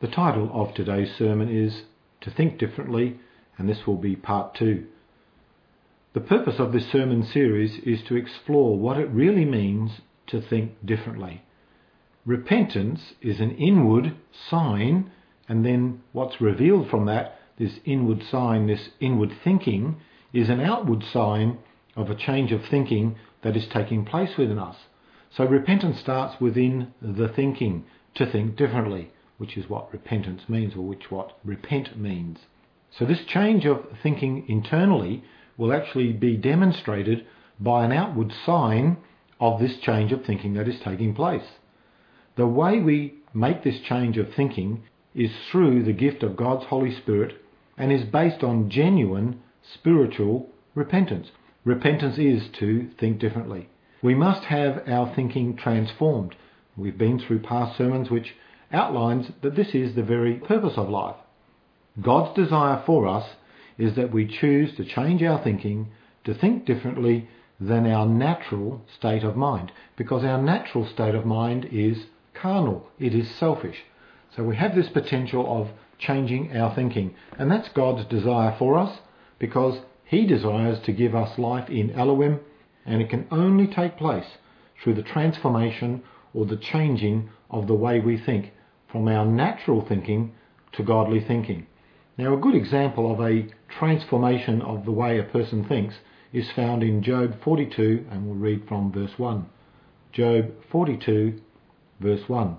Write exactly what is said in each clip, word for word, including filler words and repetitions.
The title of today's sermon is To Think Differently, and this will be part two. The purpose of this sermon series is to explore what it really means to think differently. Repentance is an inward sign, and then what's revealed from that, this inward sign, this inward thinking, is an outward sign of a change of thinking that is taking place within us. So repentance starts within the thinking, to think differently, which is what repentance means, or which what repent means. So this change of thinking internally will actually be demonstrated by an outward sign of this change of thinking that is taking place. The way we make this change of thinking is through the gift of God's Holy Spirit and is based on genuine spiritual repentance. Repentance is to think differently. We must have our thinking transformed. We've been through past sermons which outlines that this is the very purpose of life. God's desire for us is that we choose to change our thinking, to think differently than our natural state of mind, because our natural state of mind is carnal, it is selfish. So we have this potential of changing our thinking, and that's God's desire for us, because He desires to give us life in Elohim, and it can only take place through the transformation or the changing of the way we think from our natural thinking to godly thinking. Now, a good example of a transformation of the way a person thinks is found in Job forty-two, and we'll read from verse one. Job forty-two, verse one.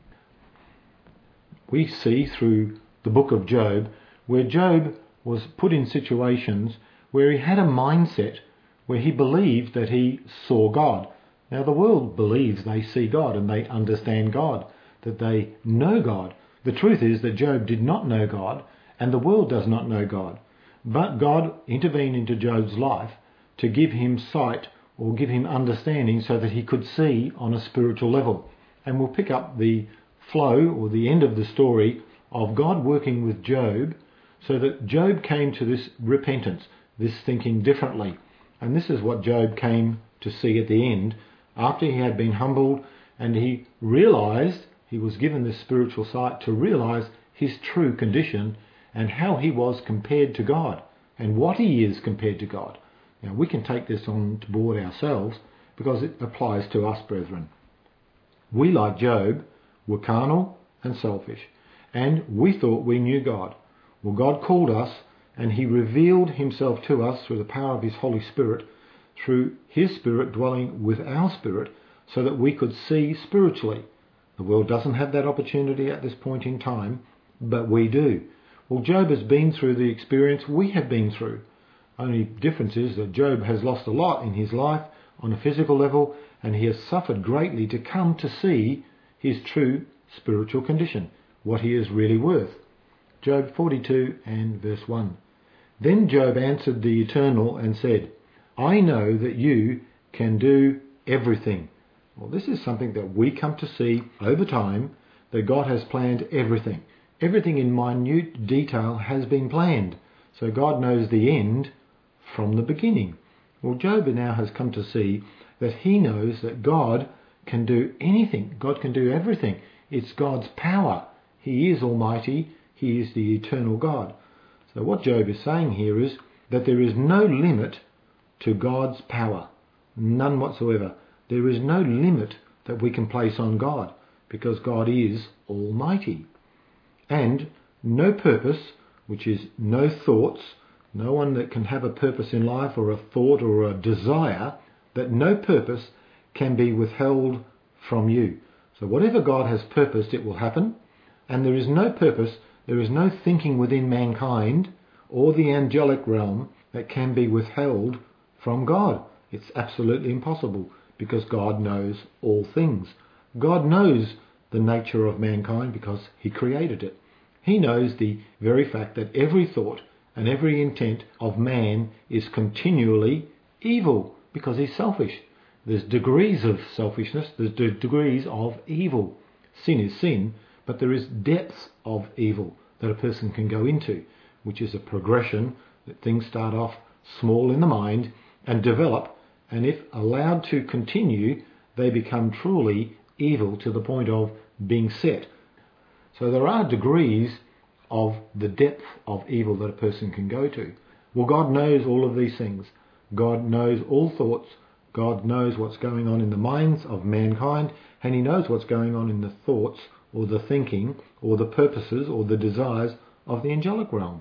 We see through the book of Job where Job was put in situations where he had a mindset where he believed that he saw God. Now, the world believes they see God and they understand God, that they know God. The truth is that Job did not know God, and the world does not know God. But God intervened into Job's life to give him sight or give him understanding so that he could see on a spiritual level. And we'll pick up the flow or the end of the story of God working with Job so that Job came to this repentance, this thinking differently. And this is what Job came to see at the end, after he had been humbled and he realized, he was given this spiritual sight to realize his true condition and how he was compared to God and what he is compared to God. Now, we can take this on board ourselves because it applies to us, brethren. We, like Job, were carnal and selfish, and we thought we knew God. Well, God called us and He revealed Himself to us through the power of His Holy Spirit, through His Spirit dwelling with our spirit, so that we could see spiritually. The world doesn't have that opportunity at this point in time, but we do. Well, Job has been through the experience we have been through. Only difference is that Job has lost a lot in his life on a physical level, and he has suffered greatly to come to see his true spiritual condition, what he is really worth. Job forty-two and verse one. Then Job answered the Eternal and said, I know that you can do everything. Well, this is something that we come to see over time, that God has planned everything. Everything in minute detail has been planned. So God knows the end from the beginning. Well, Job now has come to see that he knows that God can do anything. God can do everything. It's God's power. He is almighty. He is the eternal God. So what Job is saying here is that there is no limit to God's power. None whatsoever. There is no limit that we can place on God, because God is almighty. And no purpose, which is no thoughts, no one that can have a purpose in life or a thought or a desire, that no purpose can be withheld from you. So whatever God has purposed, it will happen. And there is no purpose, there is no thinking within mankind or the angelic realm that can be withheld from God. It's absolutely impossible, because God knows all things. God knows the nature of mankind because He created it. He knows the very fact that every thought and every intent of man is continually evil, because he's selfish. There's degrees of selfishness, there's de- degrees of evil. Sin is sin, but there is depths of evil that a person can go into, which is a progression that things start off small in the mind and develop, and if allowed to continue, they become truly evil to the point of being set. So there are degrees of the depth of evil that a person can go to. Well, God knows all of these things. God knows all thoughts. God knows what's going on in the minds of mankind, and he knows what's going on in the thoughts or the thinking or the purposes or the desires of the angelic realm.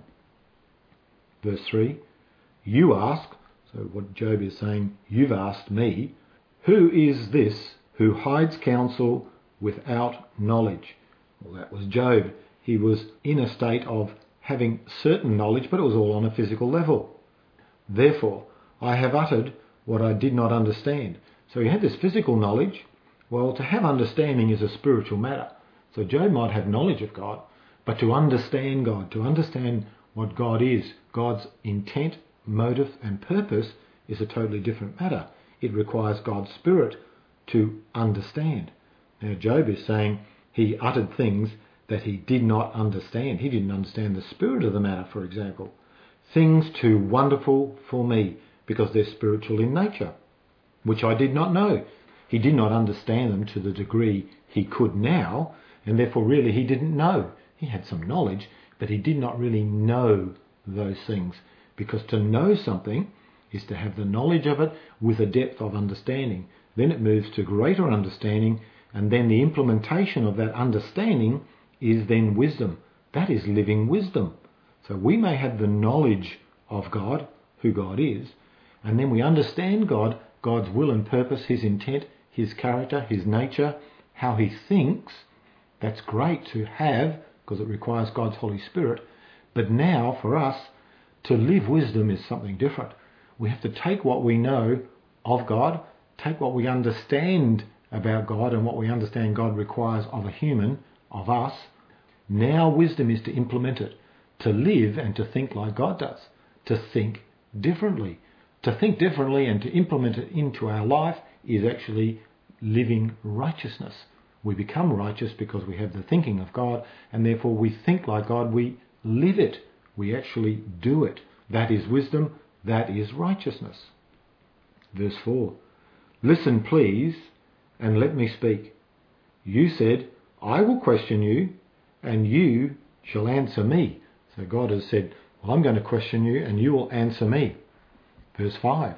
Verse three, you ask, so what Job is saying, you've asked me, who is this who hides counsel without knowledge? Well, that was Job. He was in a state of having certain knowledge, but it was all on a physical level. Therefore, I have uttered what I did not understand. So he had this physical knowledge. Well, to have understanding is a spiritual matter. So Job might have knowledge of God, but to understand God, to understand what God is, God's intent, motive and purpose is a totally different matter. It requires God's Spirit to understand. Now Job is saying he uttered things that he did not understand. He didn't understand the spirit of the matter, for example. Things too wonderful for me, because they're spiritual in nature, which I did not know. He did not understand them to the degree he could now, and therefore really he didn't know. He had some knowledge, but he did not really know those things, because to know something is to have the knowledge of it with a depth of understanding. Then it moves to greater understanding, and then the implementation of that understanding is then wisdom. That is living wisdom. So we may have the knowledge of God, who God is, and then we understand God, God's will and purpose, his intent, his character, his nature, how he thinks. That's great to have, because it requires God's Holy Spirit. But now, for us, to live wisdom is something different. We have to take what we know of God, take what we understand about God and what we understand God requires of a human, of us. Now wisdom is to implement it, to live and to think like God does, to think differently. To think differently and to implement it into our life is actually living righteousness. We become righteous because we have the thinking of God, and therefore we think like God, we live it, we actually do it. That is wisdom, that is righteousness. Verse four, listen please, and let me speak. You said, I will question you, and you shall answer me. So God has said, well, I'm going to question you, and you will answer me. Verse five,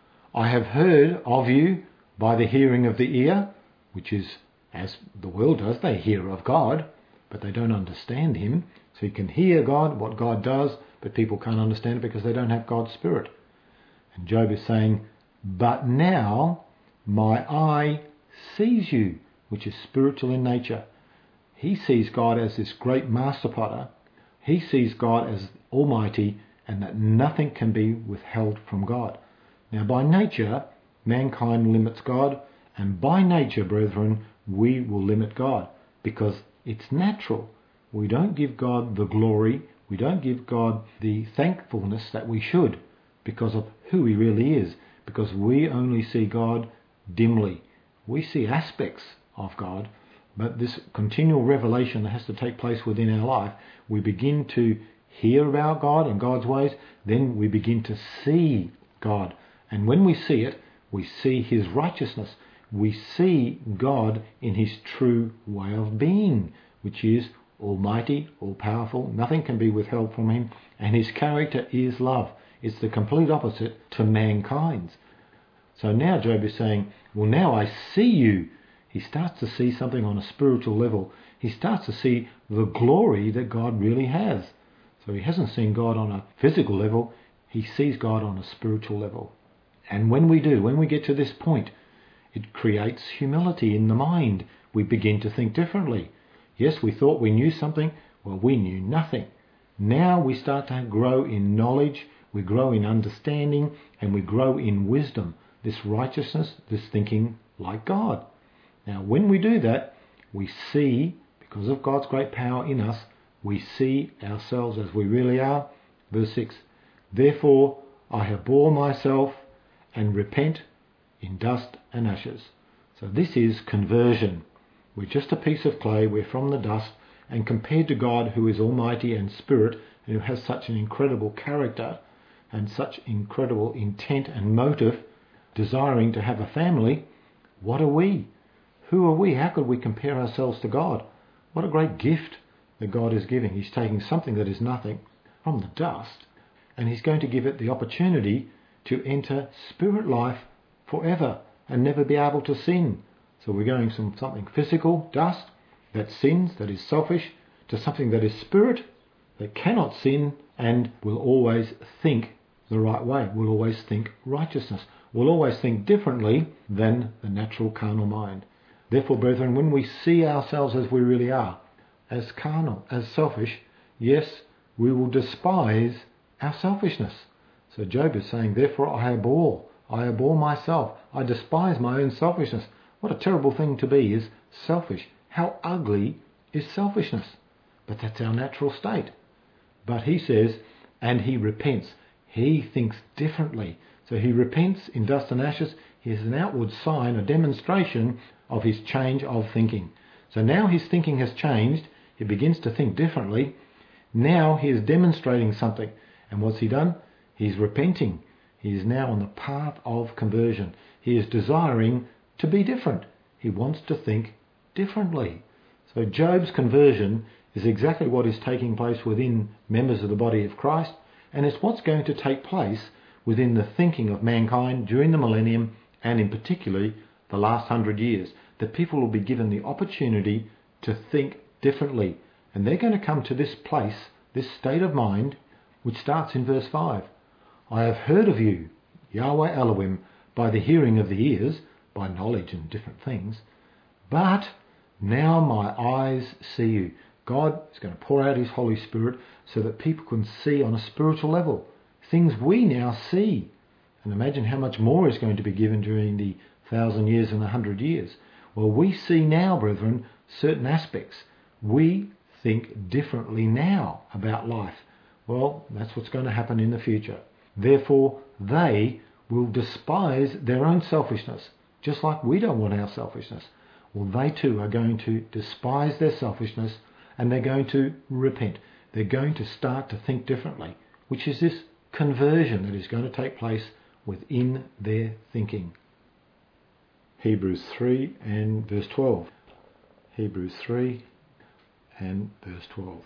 I have heard of you by the hearing of the ear, which is, as the world does, they hear of God, but they don't understand him. So you can hear God, what God does, but people can't understand it because they don't have God's Spirit. And Job is saying, but now my eye sees you, which is spiritual in nature. He sees God as this great master potter. He sees God as almighty, and that nothing can be withheld from God. Now by nature, mankind limits God, and by nature, brethren, we will limit God, because it's natural. We don't give God the glory, we don't give God the thankfulness that we should, because of who he really is, because we only see God dimly. We see aspects of God, but this continual revelation that has to take place within our life, we begin to hear about God and God's ways, then we begin to see God. And when we see it, we see his righteousness. We see God in his true way of being, which is almighty, all-powerful. Nothing can be withheld from him. And his character is love. It's the complete opposite to mankind's. So now Job is saying, well, now I see you. He starts to see something on a spiritual level. He starts to see the glory that God really has. So he hasn't seen God on a physical level. He sees God on a spiritual level. And when we do, when we get to this point, it creates humility in the mind. We begin to think differently. Yes, we thought we knew something. Well, we knew nothing. Now we start to grow in knowledge, we grow in understanding, and we grow in wisdom. This righteousness, this thinking like God. Now, when we do that, we see, because of God's great power in us, we see ourselves as we really are. Verse six, therefore I have borne myself and repent in dust and ashes. So this is conversion. We're just a piece of clay, we're from the dust, and compared to God, who is almighty and spirit, and who has such an incredible character and such incredible intent and motive, desiring to have a family, what are we? Who are we? How could we compare ourselves to God? What a great gift that God is giving. He's taking something that is nothing from the dust, and he's going to give it the opportunity to enter spirit life forever and never be able to sin. So we're going from something physical, dust, that sins, that is selfish, to something that is spirit, that cannot sin and will always think the right way, will always think righteousness, will always think differently than the natural carnal mind. Therefore, brethren, when we see ourselves as we really are, as carnal, as selfish, yes, we will despise our selfishness. So Job is saying, therefore I abhor, I abhor myself, I despise my own selfishness. What a terrible thing to be is selfish. How ugly is selfishness? But that's our natural state. But he says, and he repents. He thinks differently. So he repents in dust and ashes. He has an outward sign, a demonstration of his change of thinking. So now his thinking has changed. He begins to think differently. Now he is demonstrating something. And what's he done? He's repenting. He is now on the path of conversion. He is desiring to be different. He wants to think differently. So Job's conversion is exactly what is taking place within members of the body of Christ, and it's what's going to take place within the thinking of mankind during the millennium, and in particularly the last hundred years, that people will be given the opportunity to think differently. And they're going to come to this place, this state of mind, which starts in verse five. I have heard of you, Yahweh Elohim, by the hearing of the ears, by knowledge and different things, but now my eyes see you. God is going to pour out his Holy Spirit so that people can see on a spiritual level things we now see. And imagine how much more is going to be given during the thousand years and a hundred years. Well, we see now, brethren, certain aspects. We think differently now about life. Well, that's what's going to happen in the future. Therefore, they will despise their own selfishness, just like we don't want our selfishness. Well, they too are going to despise their selfishness, and they're going to repent. They're going to start to think differently, which is this conversion that is going to take place within their thinking. Hebrews three and verse twelve. Hebrews three and verse twelve.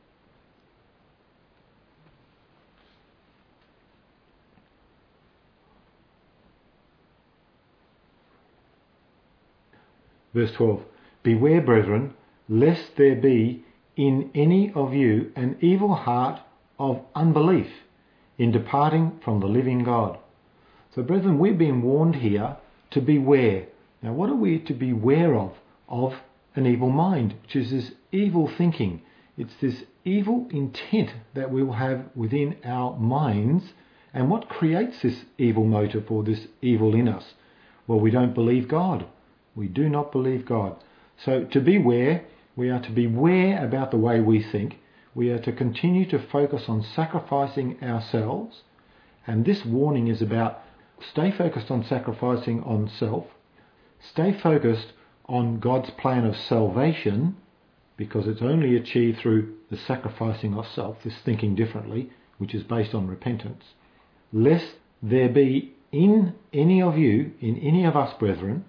Verse twelve. Beware, brethren, lest there be in any of you an evil heart of unbelief in departing from the living God. So, brethren, we've been warned here to beware. Now, what are we to beware of? Of an evil mind, which is this evil thinking. It's this evil intent that we will have within our minds. And what creates this evil motive or this evil in us? Well, we don't believe God. We do not believe God. So to beware, we are to beware about the way we think. We are to continue to focus on sacrificing ourselves. And this warning is about stay focused on sacrificing on self. Stay focused on God's plan of salvation, because it's only achieved through the sacrificing of self, this thinking differently, which is based on repentance. Lest there be in any of you, in any of us, brethren,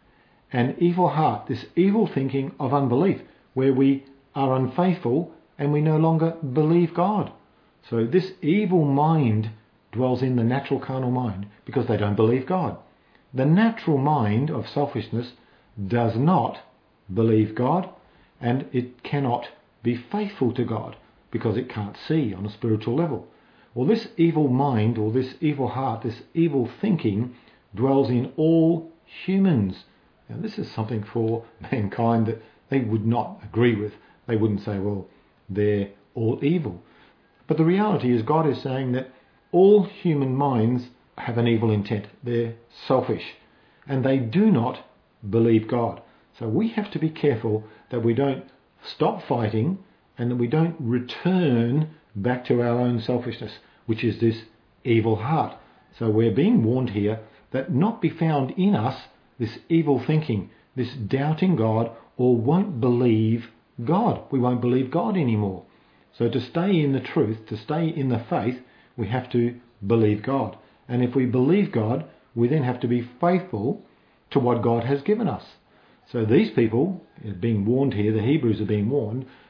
an evil heart, this evil thinking of unbelief, where we are unfaithful and we no longer believe God. So this evil mind dwells in the natural carnal mind because they don't believe God. The natural mind of selfishness does not believe God, and it cannot be faithful to God because it can't see on a spiritual level. Well, this evil mind or this evil heart, this evil thinking dwells in all humans. Now, this is something for mankind that they would not agree with. They wouldn't say, well, they're all evil. But the reality is God is saying that all human minds have an evil intent. They're selfish and they do not believe God. So we have to be careful that we don't stop fighting and that we don't return back to our own selfishness, which is this evil heart. So we're being warned here that not be found in us this evil thinking, this doubting God, or won't believe God. We won't believe God anymore. So to stay in the truth, to stay in the faith, we have to believe God. And if we believe God, we then have to be faithful to what God has given us. So these people are being warned here, the Hebrews are being warned,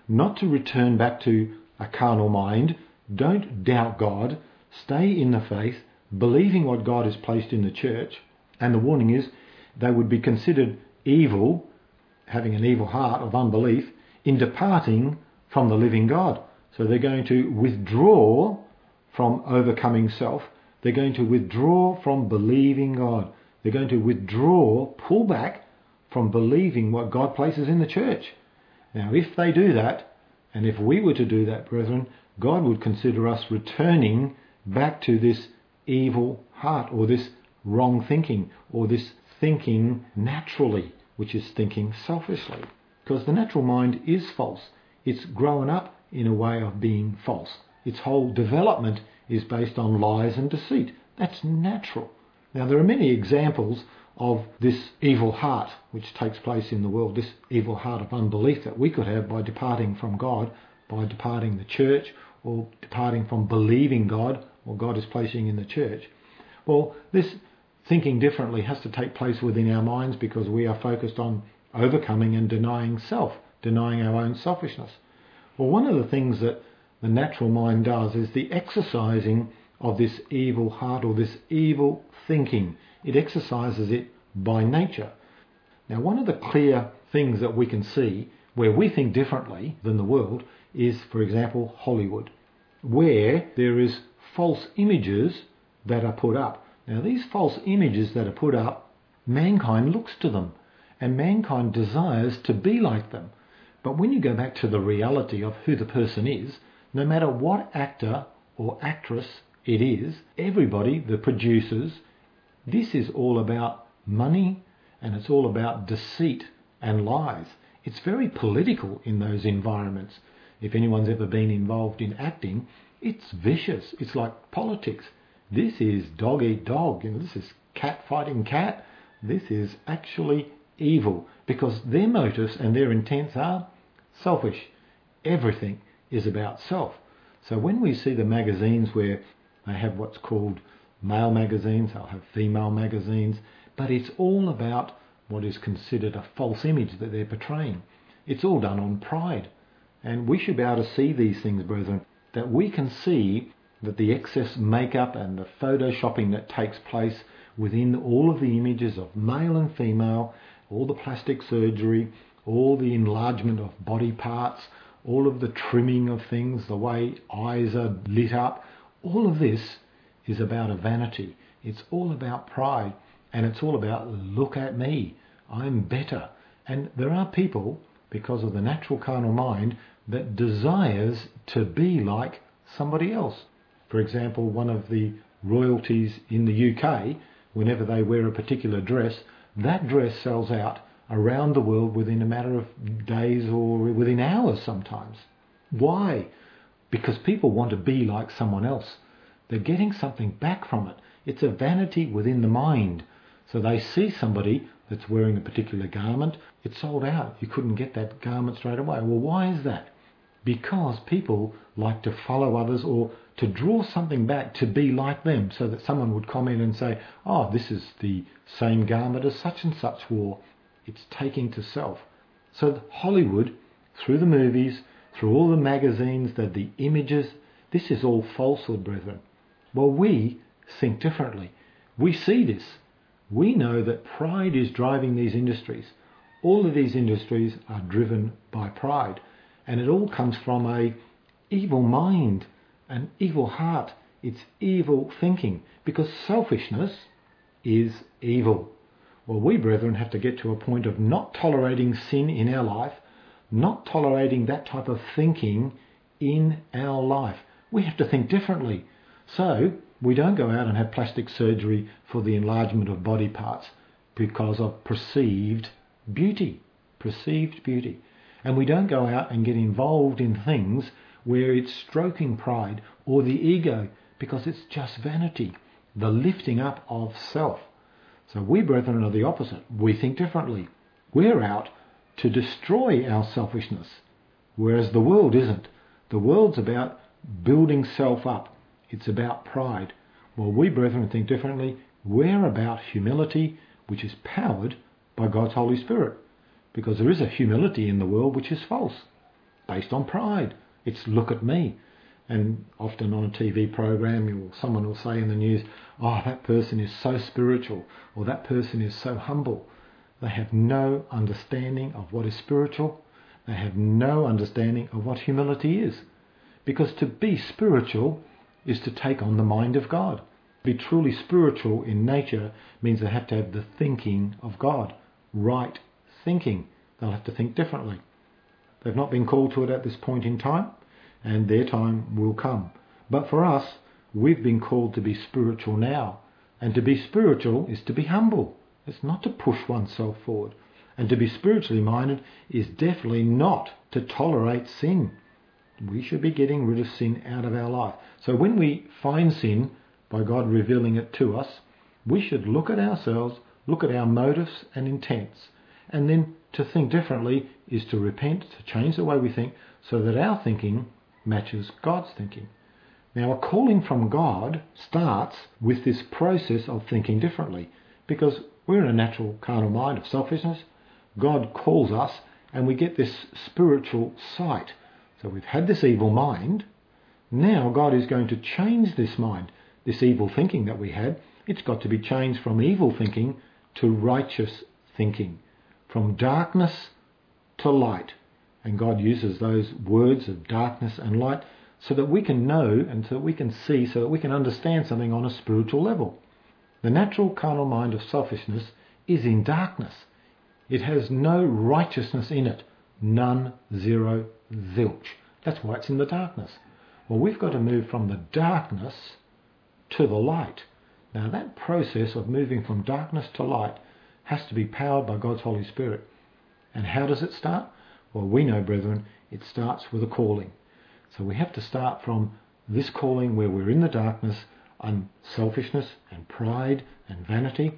not to return back to a carnal mind. Don't doubt God. Stay in the faith, believing what God has placed in the church. And the warning is they would be considered evil, having an evil heart of unbelief, in departing from the living God. So they're going to withdraw from overcoming self. They're going to withdraw from believing God. They're going to withdraw, pull back from believing what God places in the church. Now, if they do that, and if we were to do that, brethren, God would consider us returning back to this evil heart, or this wrong thinking, or this thinking naturally, which is thinking selfishly. Because the natural mind is false. It's grown up in a way of being false. Its whole development is based on lies and deceit. That's natural. Now, there are many examples of this evil heart which takes place in the world, this evil heart of unbelief that we could have by departing from God, by departing the church, or departing from believing God, or God is placing in the church. Well, this thinking differently has to take place within our minds, because we are focused on overcoming and denying self, denying our own selfishness. Well, one of the things that the natural mind does is the exercising of this evil heart, or this evil thinking. It exercises it by nature. Now, one of the clear things that we can see where we think differently than the world is, for example, Hollywood, where there is false images that are put up. Now, these false images that are put up, mankind looks to them, and mankind desires to be like them. But when you go back to the reality of who the person is, no matter what actor or actress it is, everybody, the producers, this is all about money, and it's all about deceit and lies. It's very political in those environments. If anyone's ever been involved in acting, it's vicious. It's like politics. This is dog eat dog. You know, this is cat fighting cat. This is actually evil, because their motives and their intents are selfish. Everything is about self. So when we see the magazines where they have what's called male magazines, they'll have female magazines, but it's all about what is considered a false image that they're portraying. It's all done on pride. And we should be able to see these things, brethren, that we can see that the excess makeup and the photoshopping that takes place within all of the images of male and female, all the plastic surgery, all the enlargement of body parts, all of the trimming of things, the way eyes are lit up, all of this is about a vanity. It's all about pride, and it's all about, look at me, I'm better. And there are people, because of the natural carnal mind, that desires to be like somebody else. For example, one of the royalties in the U K, whenever they wear a particular dress, that dress sells out around the world within a matter of days or within hours sometimes. Why? Because people want to be like someone else. They're getting something back from it. It's a vanity within the mind. So they see somebody that's wearing a particular garment, it's sold out. You couldn't get that garment straight away. Well, why is that? Because people like to follow others, or to draw something back to be like them, so that someone would comment and say, oh, this is the same garment as such and such wore. It's taking to self. So Hollywood, through the movies, through all the magazines, the, the images, this is all falsehood, brethren. Well, we think differently. We see this. We know that pride is driving these industries. All of these industries are driven by pride. And it all comes from a evil mind, an evil heart. It's evil thinking, because selfishness is evil. Well, we, brethren, have to get to a point of not tolerating sin in our life, not tolerating that type of thinking in our life. We have to think differently. So we don't go out and have plastic surgery for the enlargement of body parts because of perceived beauty, perceived beauty. And we don't go out and get involved in things where it's stroking pride or the ego, because it's just vanity, the lifting up of self. So we, brethren, are the opposite. We think differently. We're out to destroy our selfishness, whereas the world isn't. The world's about building self up. It's about pride. Well, we, brethren, think differently. We're about humility, which is powered by God's Holy Spirit, because there is a humility in the world which is false. based on pride. It's look at me. And often on a T V program, you'll, someone will say in the news, oh, that person is so spiritual, or that person is so humble. They have no understanding of what is spiritual. They have no understanding of what humility is. Because to be spiritual is to take on the mind of God. To be truly spiritual in nature means they have to have the thinking of God. Right thinking. They'll have to think differently. They've not been called to it at this point in time, and their time will come. But for us, we've been called to be spiritual now. And to be spiritual is to be humble. It's not to push oneself forward. And to be spiritually minded is definitely not to tolerate sin. We should be getting rid of sin out of our life. So when we find sin, by God revealing it to us, we should look at ourselves, look at our motives and intents. And then to think differently is to repent, to change the way we think, so that our thinking matches God's thinking. Now, a calling from God starts with this process of thinking differently, because we're in a natural carnal mind of selfishness. God calls us and we get this spiritual sight. So we've had this evil mind. Now God is going to change this mind, this evil thinking that we had. It's got to be changed from evil thinking to righteous thinking, from darkness to light. And God uses those words of darkness and light so that we can know and so that we can see, so that we can understand something on a spiritual level. The natural carnal mind of selfishness is in darkness. It has no righteousness in it. None, zero, zilch. That's why it's in the darkness. Well, we've got to move from the darkness to the light. Now, that process of moving from darkness to light has to be powered by God's Holy Spirit. And how does it start? Well, we know, brethren, it starts with a calling. So we have to start from this calling where we're in the darkness, and selfishness and pride and vanity.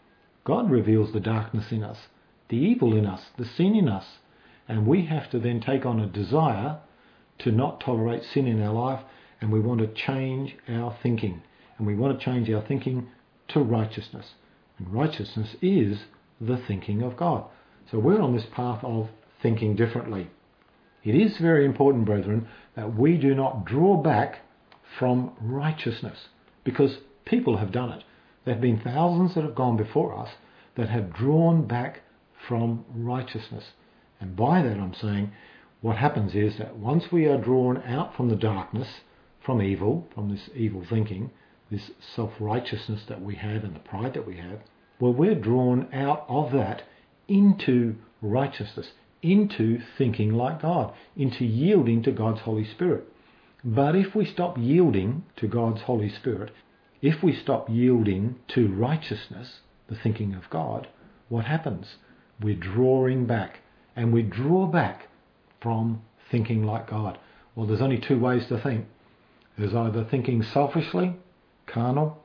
God reveals the darkness in us, the evil in us, the sin in us. And we have to then take on a desire to not tolerate sin in our life, and we want to change our thinking. And we want to change our thinking to righteousness. And righteousness is the thinking of God. So we're on this path of thinking differently. It is very important, brethren, that we do not draw back from righteousness, because people have done it. There have been thousands that have gone before us that have drawn back from righteousness. And by that I'm saying what happens is that once we are drawn out from the darkness, from evil, from this evil thinking, this self-righteousness that we have and the pride that we have, well, we're drawn out of that into righteousness, into thinking like God, into yielding to God's Holy Spirit. But if we stop yielding to God's Holy Spirit, if we stop yielding to righteousness, the thinking of God, what happens? We're drawing back, and we draw back from thinking like God. Well, there's only two ways to think. There's either thinking selfishly, carnal,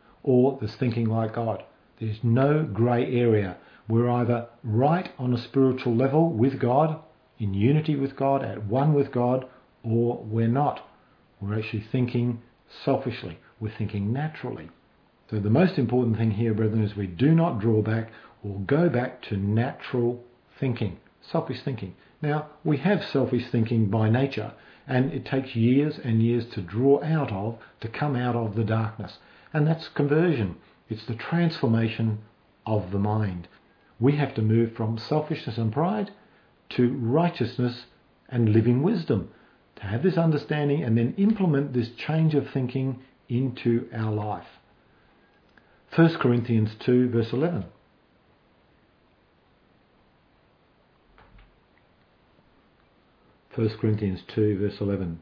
or there's thinking like God. There's no grey area. We're either right on a spiritual level with God, in unity with God, at one with God, or we're not. We're actually thinking selfishly. We're thinking naturally. So the most important thing here, brethren, is we do not draw back or go back to natural thinking, selfish thinking. Now, we have selfish thinking by nature, and it takes years and years to draw out of, to come out of the darkness. And that's conversion. It's the transformation of the mind. We have to move from selfishness and pride to righteousness and living wisdom, to have this understanding and then implement this change of thinking into our life. First Corinthians two, verse eleven. First Corinthians two, verse eleven.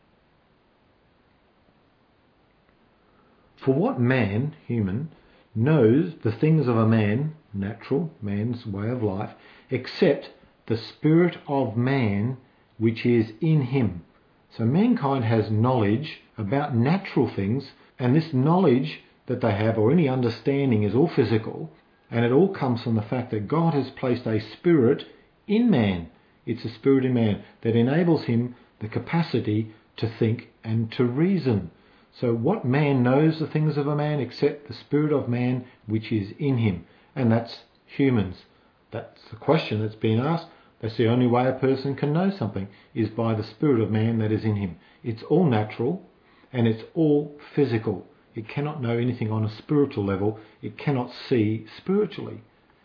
For what man, human, knows the things of a man, natural, man's way of life, except the spirit of man which is in him? So mankind has knowledge about natural things, and this knowledge that they have, or any understanding, is all physical, and it all comes from the fact that God has placed a spirit in man. It's a spirit in man that enables him the capacity to think and to reason. So what man knows the things of a man except the spirit of man which is in him? And that's humans. That's the question that's being asked. That's the only way a person can know something, is by the spirit of man that is in him. It's all natural and it's all physical. It cannot know anything on a spiritual level. It cannot see spiritually.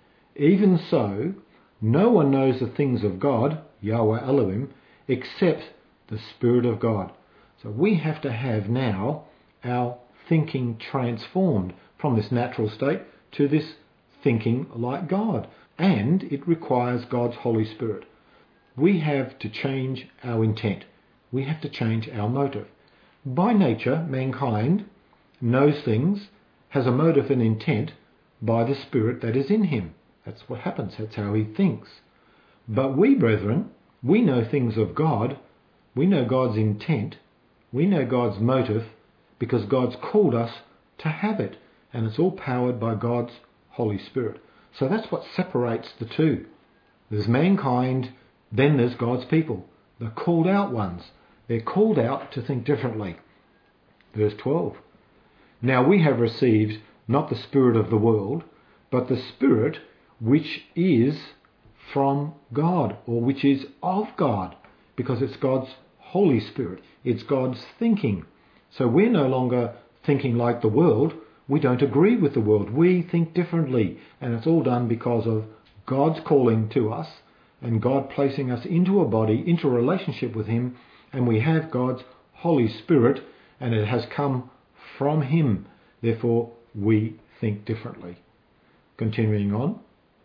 Even so, no one knows the things of God, Yahweh Elohim, except the Spirit of God. So we have to have now our thinking transformed from this natural state to this thinking like God. And it requires God's Holy Spirit. We have to change our intent. We have to change our motive. By nature, mankind knows things, has a motive and intent by the Spirit that is in him. That's what happens. That's how he thinks. But we, brethren, we know things of God. We know God's intent. We know God's motive because God's called us to have it. And it's all powered by God's Holy Spirit. So that's what separates the two. There's mankind, then there's God's people. The called out ones. They're called out to think differently. Verse twelve. Now we have received not the spirit of the world, but the Spirit which is from God, or which is of God, because it's God's Holy Spirit. It's God's thinking. So we're no longer thinking like the world. We don't agree with the world. We think differently. And it's all done because of God's calling to us and God placing us into a body, into a relationship with him. And we have God's Holy Spirit and it has come from him. Therefore, we think differently. Continuing on.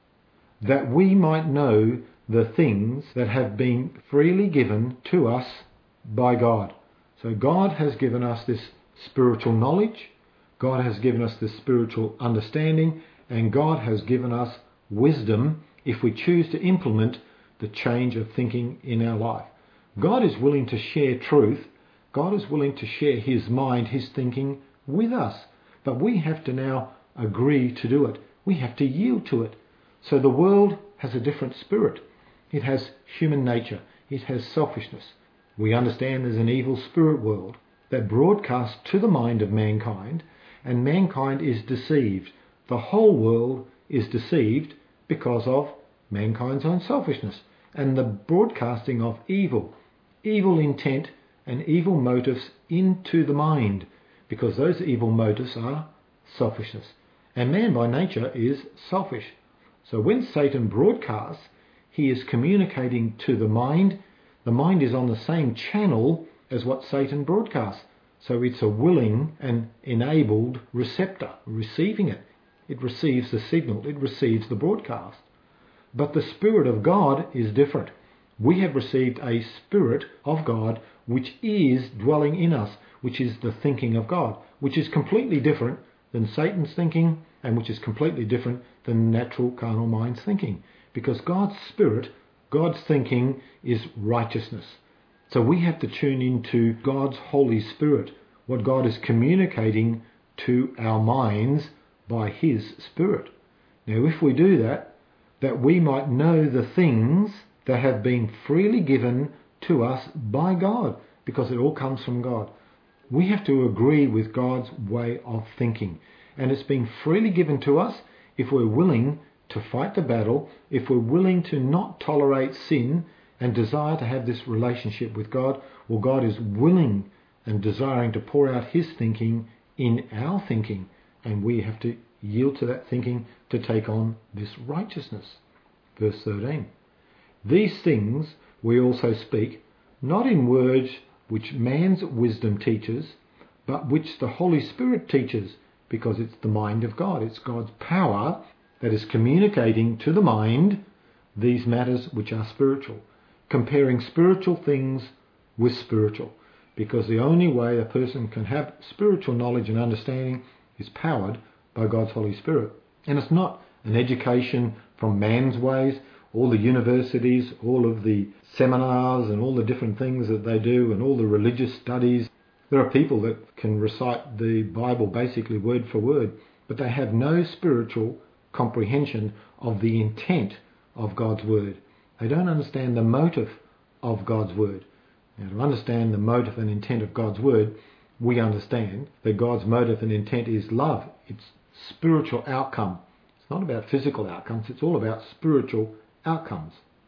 That we might know the things that have been freely given to us by God. So God has given us this spiritual knowledge. God has given us this spiritual understanding, and God has given us wisdom if we choose to implement the change of thinking in our life. God is willing to share truth. God is willing to share his mind, his thinking with us. But we have to now agree to do it. We have to yield to it. So the world has a different spirit. It has human nature. It has selfishness. We understand there's an evil spirit world that broadcasts to the mind of mankind, and mankind is deceived. The whole world is deceived because of mankind's own selfishness and the broadcasting of evil, evil intent and evil motives into the mind, because those evil motives are selfishness. And man by nature is selfish. So when Satan broadcasts, he is communicating to the mind. The mind is on the same channel as what Satan broadcasts. So it's a willing and enabled receptor, receiving it. It receives the signal. It receives the broadcast. But the Spirit of God is different. We have received a Spirit of God which is dwelling in us, which is the thinking of God, which is completely different than Satan's thinking and which is completely different than natural carnal mind's thinking. Because God's Spirit, God's thinking is righteousness. So we have to tune into God's Holy Spirit, what God is communicating to our minds by his Spirit. Now if we do that, that we might know the things that have been freely given to us by God, because it all comes from God. We have to agree with God's way of thinking. And it's been freely given to us if we're willing to fight the battle, if we're willing to not tolerate sin and desire to have this relationship with God. Well, God is willing and desiring to pour out his thinking in our thinking, and we have to yield to that thinking to take on this righteousness. Verse thirteen. These things we also speak, not in words which man's wisdom teaches, but which the Holy Spirit teaches, because it's the mind of God. It's God's power that is communicating to the mind these matters which are spiritual, comparing spiritual things with spiritual, because the only way a person can have spiritual knowledge and understanding is powered by God's Holy Spirit. And it's not an education from man's ways, all the universities, all of the seminars and all the different things that they do and all the religious studies. There are people that can recite the Bible basically word for word, but they have no spiritual comprehension of the intent of God's word. They don't understand the motive of God's word. Now, to understand the motive and intent of God's word, we understand that God's motive and intent is love. It's spiritual outcome. It's not about physical outcomes. It's all about spiritual outcomes.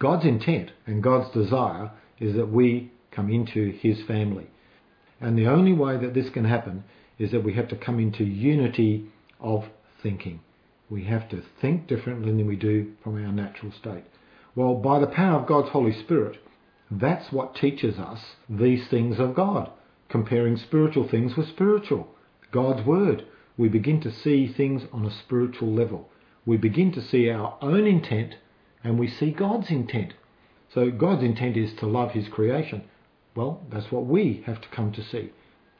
God's intent and God's desire is that we come into his family. And the only way that this can happen is that we have to come into unity of thinking. We have to think differently than we do from our natural state. Well, by the power of God's Holy Spirit, that's what teaches us these things of God, comparing spiritual things with spiritual. God's Word. We begin to see things on a spiritual level. We begin to see our own intent and we see God's intent. So God's intent is to love his creation. Well, that's what we have to come to see.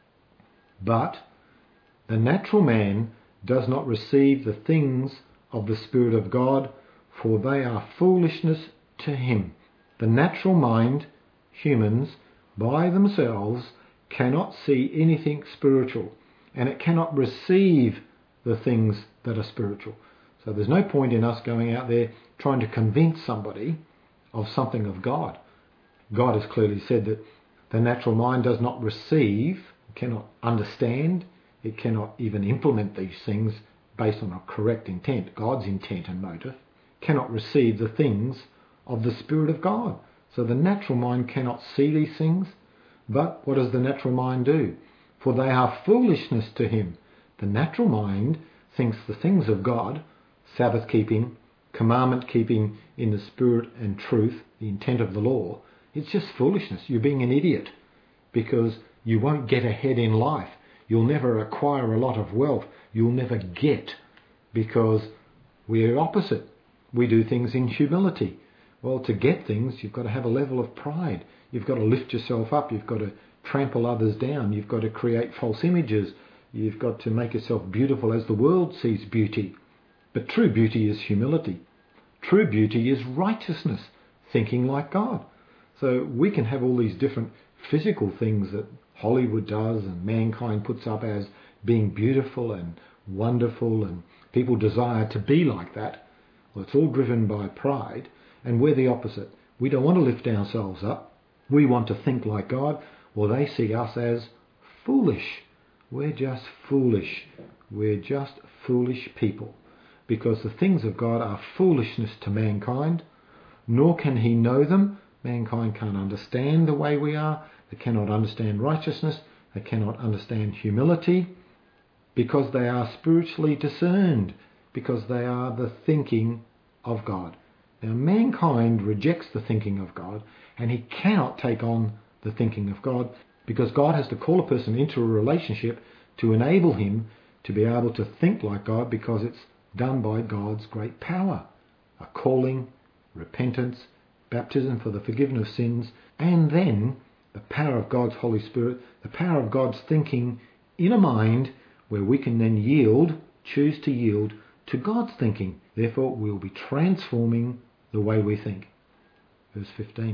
But the natural man does not receive the things of the Spirit of God, for they are foolishness to him. The natural mind, humans, by themselves, cannot see anything spiritual, and it cannot receive the things that are spiritual. So there's no point in us going out there trying to convince somebody of something of God. God has clearly said that the natural mind does not receive, cannot understand, it cannot even implement these things based on a correct intent, God's intent and motive, cannot receive the things of the Spirit of God. So the natural mind cannot see these things, but what does the natural mind do? For they are foolishness to him. The natural mind thinks the things of God, Sabbath keeping, commandment keeping in the Spirit and truth, the intent of the law, it's just foolishness. You're being an idiot because you won't get ahead in life. You'll never acquire a lot of wealth. You'll never get, because we're opposite. We do things in humility. Well, to get things, you've got to have a level of pride. You've got to lift yourself up. You've got to trample others down. You've got to create false images. You've got to make yourself beautiful as the world sees beauty. But true beauty is humility. True beauty is righteousness, thinking like God. So we can have all these different physical things that Hollywood does and mankind puts up as being beautiful and wonderful, and people desire to be like that. Well, it's all driven by pride, and we're the opposite. We don't want to lift ourselves up. We want to think like God. Well, they see us as foolish. We're just foolish. We're just foolish people, because the things of God are foolishness to mankind, nor can he know them. Mankind can't understand the way we are. They cannot understand righteousness. They cannot understand humility, because they are spiritually discerned, because they are the thinking of God. Now, mankind rejects the thinking of God, and he cannot take on the thinking of God, because God has to call a person into a relationship to enable him to be able to think like God, because it's done by God's great power. A calling, repentance, baptism for the forgiveness of sins, and then the power of God's Holy Spirit, the power of God's thinking in a mind where we can then yield, choose to yield to God's thinking. Therefore, we'll be transforming the way we think. Verse fifteen.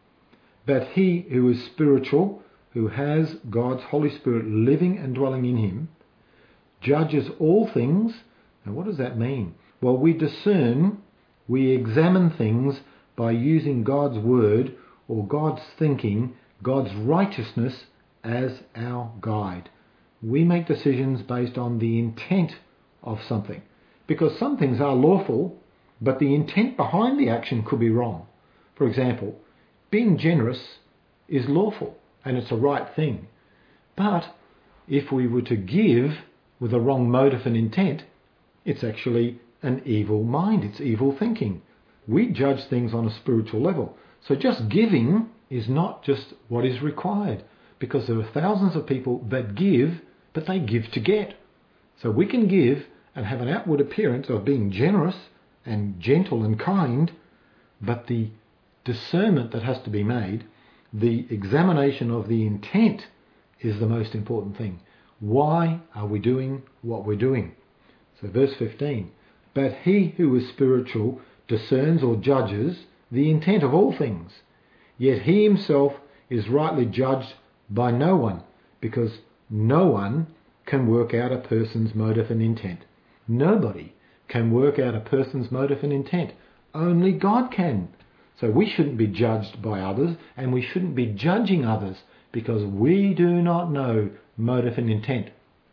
But he who is spiritual, who has God's Holy Spirit living and dwelling in him, judges all things. Now, what does that mean? Well, we discern, we examine things by using God's word or God's thinking, God's righteousness as our guide. We make decisions based on the intent of something, because some things are lawful, but the intent behind the action could be wrong. For example, being generous is lawful and it's a right thing. But if we were to give with a wrong motive and intent, it's actually an evil mind, it's evil thinking. We judge things on a spiritual level. So just giving is not just what is required, because there are thousands of people that give, but they give to get. So we can give and have an outward appearance of being generous and gentle and kind, but the discernment that has to be made, the examination of the intent, is the most important thing. Why are we doing what we're doing? So verse fifteen, but he who is spiritual discerns or judges the intent of all things, yet he himself is rightly judged by no one, because no one can work out a person's motive and intent. Nobody can work out a person's motive and intent. Only God can. So we shouldn't be judged by others, and we shouldn't be judging others, because we do not know motive and intent.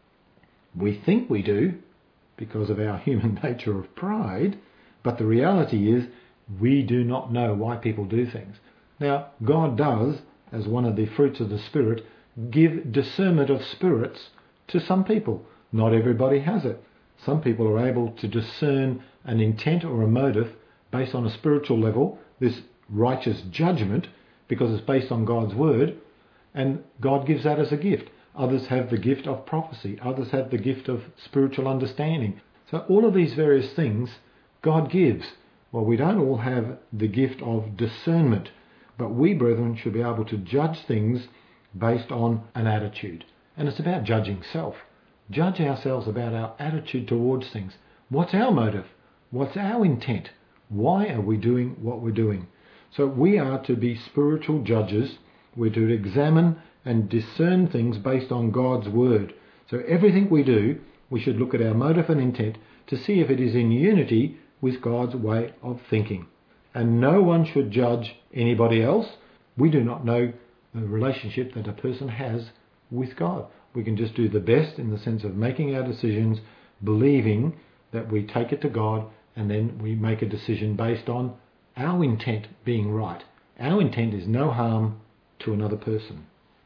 We think we do because of our human nature of pride, but the reality is we do not know why people do things. Now, God does, as one of the fruits of the Spirit, give discernment of spirits to some people. Not everybody has it. Some people are able to discern an intent or a motive based on a spiritual level, this righteous judgment, because it's based on God's word, and God gives that as a gift. Others have the gift of prophecy. Others have the gift of spiritual understanding. So all of these various things God gives. Well, we don't all have the gift of discernment, but we, brethren, should be able to judge things based on an attitude. And it's about judging self. Judge ourselves about our attitude towards things. What's our motive? What's our intent? Why are we doing what we're doing? So we are to be spiritual judges. We're to examine and discern things based on God's word. So everything we do, we should look at our motive and intent to see if it is in unity with God's way of thinking. And no one should judge anybody else. We do not know the relationship that a person has with God. We can just do the best in the sense of making our decisions, believing that we take it to God, and then we make a decision based on our intent being right. Our intent is no harm to another person.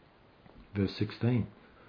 Verse sixteen.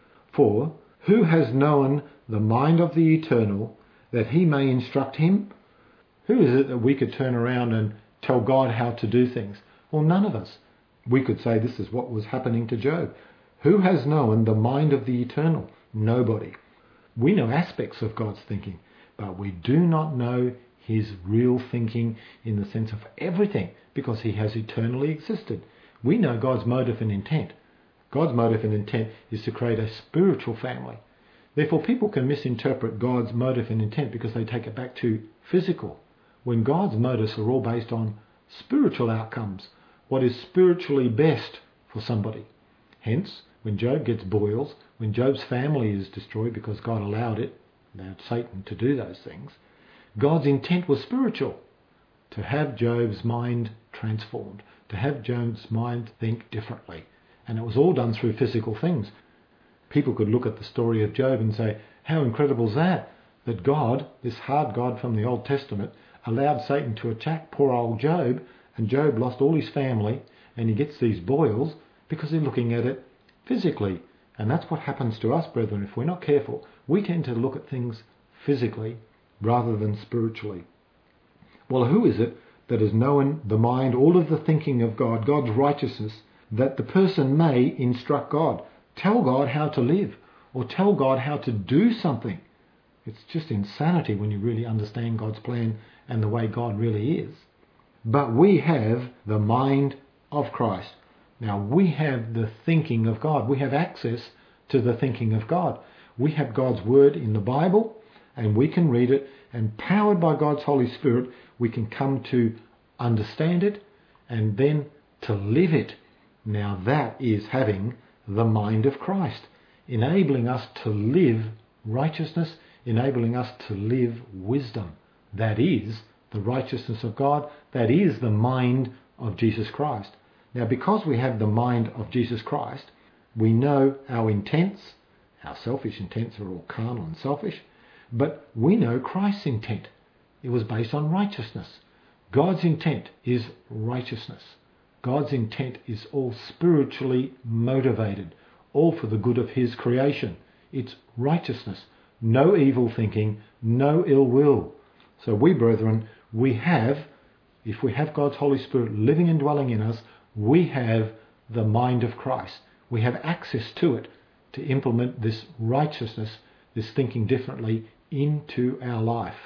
For who has known the mind of the Eternal, that he may instruct him? Who is it that we could turn around and tell God how to do things? Well, none of us. We could say this is what was happening to Job. Who has known the mind of the Eternal? Nobody. We know aspects of God's thinking, but we do not know his real thinking in the sense of everything, because he has eternally existed. We know God's motive and intent. God's motive and intent is to create a spiritual family. Therefore, people can misinterpret God's motive and intent because they take it back to physical, when God's motives are all based on spiritual outcomes, what is spiritually best for somebody. Hence, when Job gets boils, when Job's family is destroyed because God allowed it, allowed Satan to do those things, God's intent was spiritual, to have Job's mind transformed, to have Job's mind think differently. And it was all done through physical things. People could look at the story of Job and say, how incredible is that? That God, this hard God from the Old Testament, allowed Satan to attack poor old Job, and Job lost all his family, and he gets these boils because they're looking at it physically. And that's what happens to us, brethren. If we're not careful, we tend to look at things physically rather than spiritually. Well, who is it that has known the mind, all of the thinking of God, God's righteousness, that the person may instruct God? Tell God how to live, or tell God how to do something. It's just insanity when you really understand God's plan and the way God really is. But we have the mind of Christ. Now, we have the thinking of God. We have access to the thinking of God. We have God's word in the Bible, and we can read it, and powered by God's Holy Spirit, we can come to understand it and then to live it. Now, that is having the mind of Christ, enabling us to live righteousness, enabling us to live wisdom. That is the righteousness of God. That is the mind of Jesus Christ. Now, because we have the mind of Jesus Christ, we know our intents. Our selfish intents are all carnal and selfish, but we know Christ's intent. It was based on righteousness. God's intent is righteousness. God's intent is all spiritually motivated, all for the good of his creation. It's righteousness, no evil thinking, no ill will. So we, brethren, we have, if we have God's Holy Spirit living and dwelling in us, we have the mind of Christ. We have access to it to implement this righteousness, this thinking differently into our life.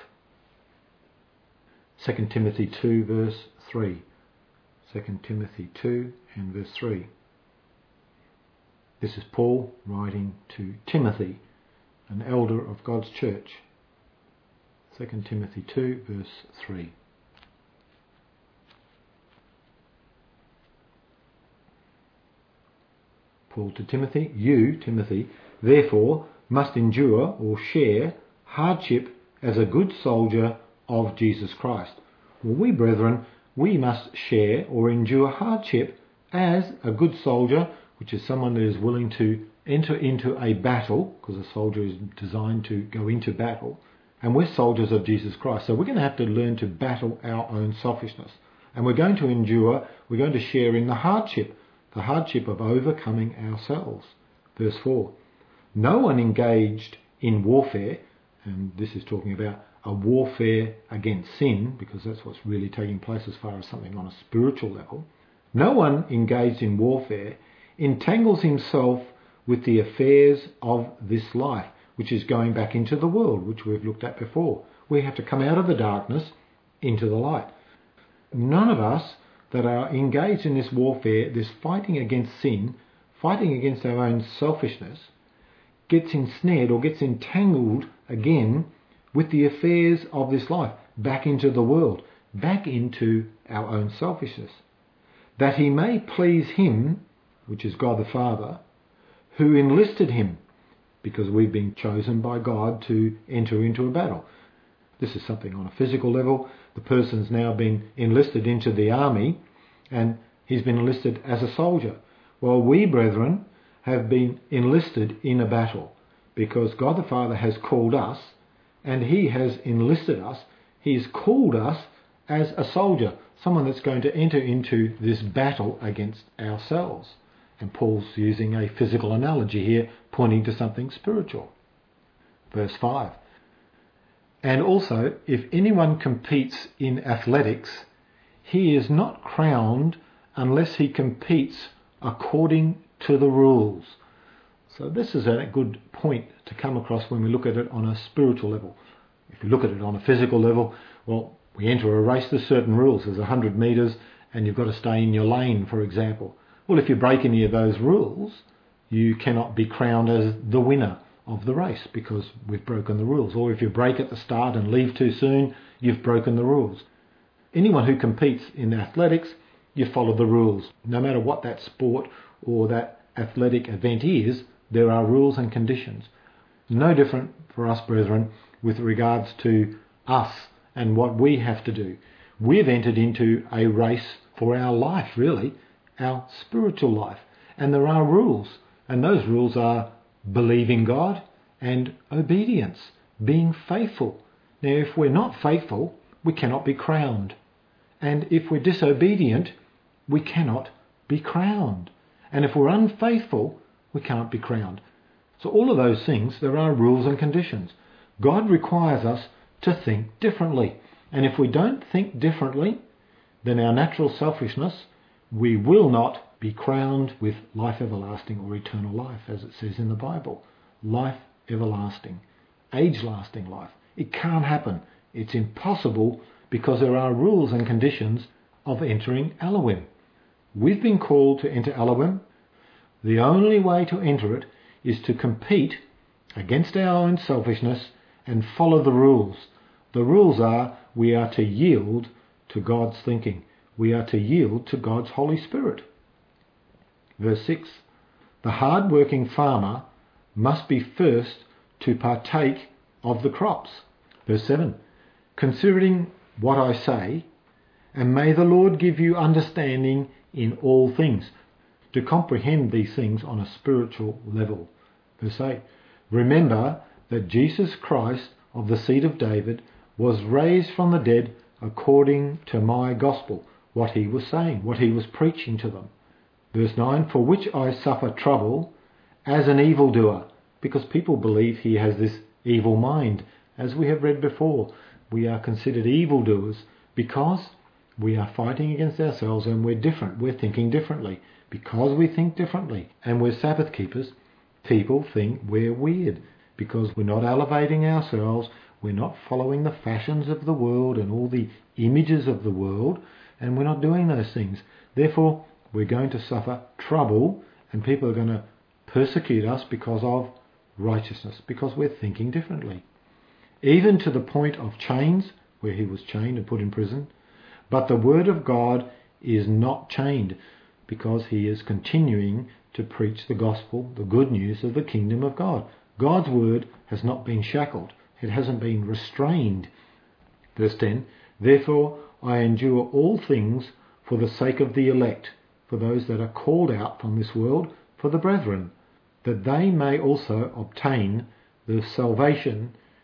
Second Timothy two verse three. Second Timothy two and verse three. This is Paul writing to Timothy, an elder of God's church. Second Timothy two verse three. Paul to Timothy, you, Timothy, therefore must endure or share hardship as a good soldier of Jesus Christ. Well, we, brethren, we must share or endure hardship as a good soldier, which is someone that is willing to enter into a battle, because a soldier is designed to go into battle, And we're soldiers of Jesus Christ. So we're going to have to learn to battle our own selfishness. And we're going to endure, we're going to share in the hardship, the hardship of overcoming ourselves. Verse four. No one engaged in warfare, and this is talking about a warfare against sin, because that's what's really taking place as far as something on a spiritual level. No one engaged in warfare entangles himself with the affairs of this life, which is going back into the world, which we've looked at before. We have to come out of the darkness into the light. None of us that are engaged in this warfare, this fighting against sin, fighting against our own selfishness, gets ensnared or gets entangled again with the affairs of this life, back into the world, back into our own selfishness, that he may please him, which is God the Father, who enlisted him, because we've been chosen by God to enter into a battle. This is something on a physical level. The person's now been enlisted into the army, and he's been enlisted as a soldier. Well, we, brethren, have been enlisted in a battle, because God the Father has called us, and he has enlisted us. He's called us as a soldier, someone that's going to enter into this battle against ourselves. And Paul's using a physical analogy here, pointing to something spiritual. Verse five. And also, if anyone competes in athletics, he is not crowned unless he competes according to the rules. So this is a good point to come across when we look at it on a spiritual level. If you look at it on a physical level, well, we enter a race, there's certain rules. There's one hundred metres and you've got to stay in your lane, for example. Well, if you break any of those rules, you cannot be crowned as the winner of the race because we've broken the rules. Or if you break at the start and leave too soon, you've broken the rules. Anyone who competes in athletics, you follow the rules. No matter what that sport or that athletic event is, there are rules and conditions. No different for us, brethren, with regards to us and what we have to do. We've entered into a race for our life, really, our spiritual life. And there are rules. And those rules are believing God and obedience, being faithful. Now, if we're not faithful, we cannot be crowned. And if we're disobedient, we cannot be crowned. And if we're unfaithful, we can't be crowned. So all of those things, there are rules and conditions. God requires us to think differently. And if we don't think differently than our natural selfishness, we will not be crowned with life everlasting or eternal life, as it says in the Bible. Life everlasting, age-lasting life. It can't happen. It's impossible because there are rules and conditions of entering Elohim. We've been called to enter Elohim. The only way to enter it is to compete against our own selfishness and follow the rules. The rules are we are to yield to God's thinking. We are to yield to God's Holy Spirit. Verse six. The hard-working farmer must be first to partake of the crops. Verse seven. Considering what I say, and may the Lord give you understanding in all things, to comprehend these things on a spiritual level. Verse eight. Remember that Jesus Christ of the seed of David was raised from the dead according to my gospel, what he was saying, what he was preaching to them. Verse nine, for which I suffer trouble as an evildoer, because people believe he has this evil mind. As we have read before, we are considered evildoers because we are fighting against ourselves and we're different. We're thinking differently. Because we think differently and we're Sabbath keepers, people think we're weird because we're not elevating ourselves, we're not following the fashions of the world and all the images of the world, and we're not doing those things. Therefore, we're going to suffer trouble and people are going to persecute us because of righteousness, because we're thinking differently. Even to the point of chains, where he was chained and put in prison. But the word of God is not chained, because he is continuing to preach the gospel, the good news of the kingdom of God. God's word has not been shackled. It hasn't been restrained. Verse ten, therefore I endure all things for the sake of the elect, for those that are called out from this world, for the brethren, that they may also obtain the salvation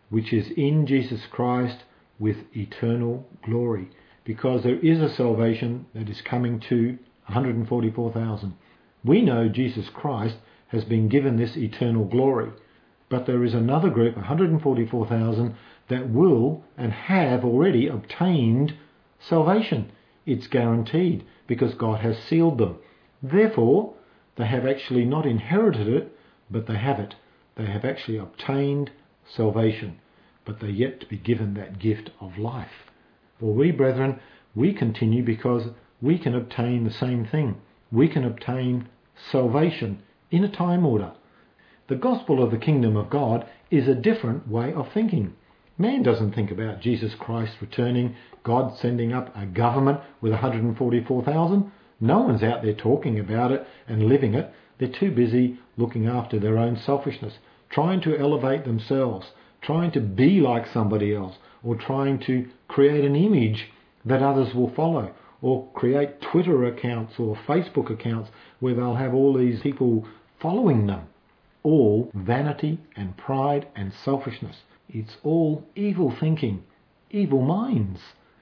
which is in Jesus Christ with eternal glory. Because there is a salvation that is coming to one hundred forty-four thousand. We know Jesus Christ has been given this eternal glory, but there is another group, one hundred forty-four thousand, that will and have already obtained salvation. It's guaranteed because God has sealed them. Therefore, they have actually not inherited it, but they have it. They have actually obtained salvation, but they're yet to be given that gift of life. For we, brethren, we continue because we can obtain the same thing. We can obtain salvation in a time order. The gospel of the kingdom of God is a different way of thinking. Man doesn't think about Jesus Christ returning, God sending up a government with one hundred forty-four thousand. No one's out there talking about it and living it. They're too busy looking after their own selfishness, trying to elevate themselves, trying to be like somebody else, or trying to create an image that others will follow, or create Twitter accounts or Facebook accounts where they'll have all these people following them. All vanity and pride and selfishness. It's all evil thinking, evil minds.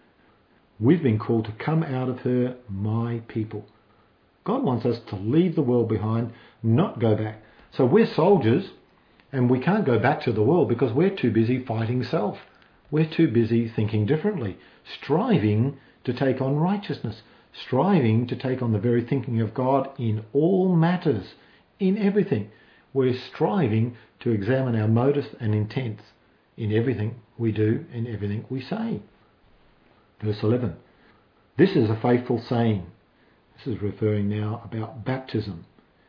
We've been called to come out of her, my people. God wants us to leave the world behind, not go back. So we're soldiers, and we can't go back to the world because we're too busy fighting self. We're too busy thinking differently, striving to take on righteousness, striving to take on the very thinking of God in all matters, in everything. We're striving to examine our motives and intents in everything we do and everything we say. Verse eleven. This is a faithful saying. This is referring now about baptism.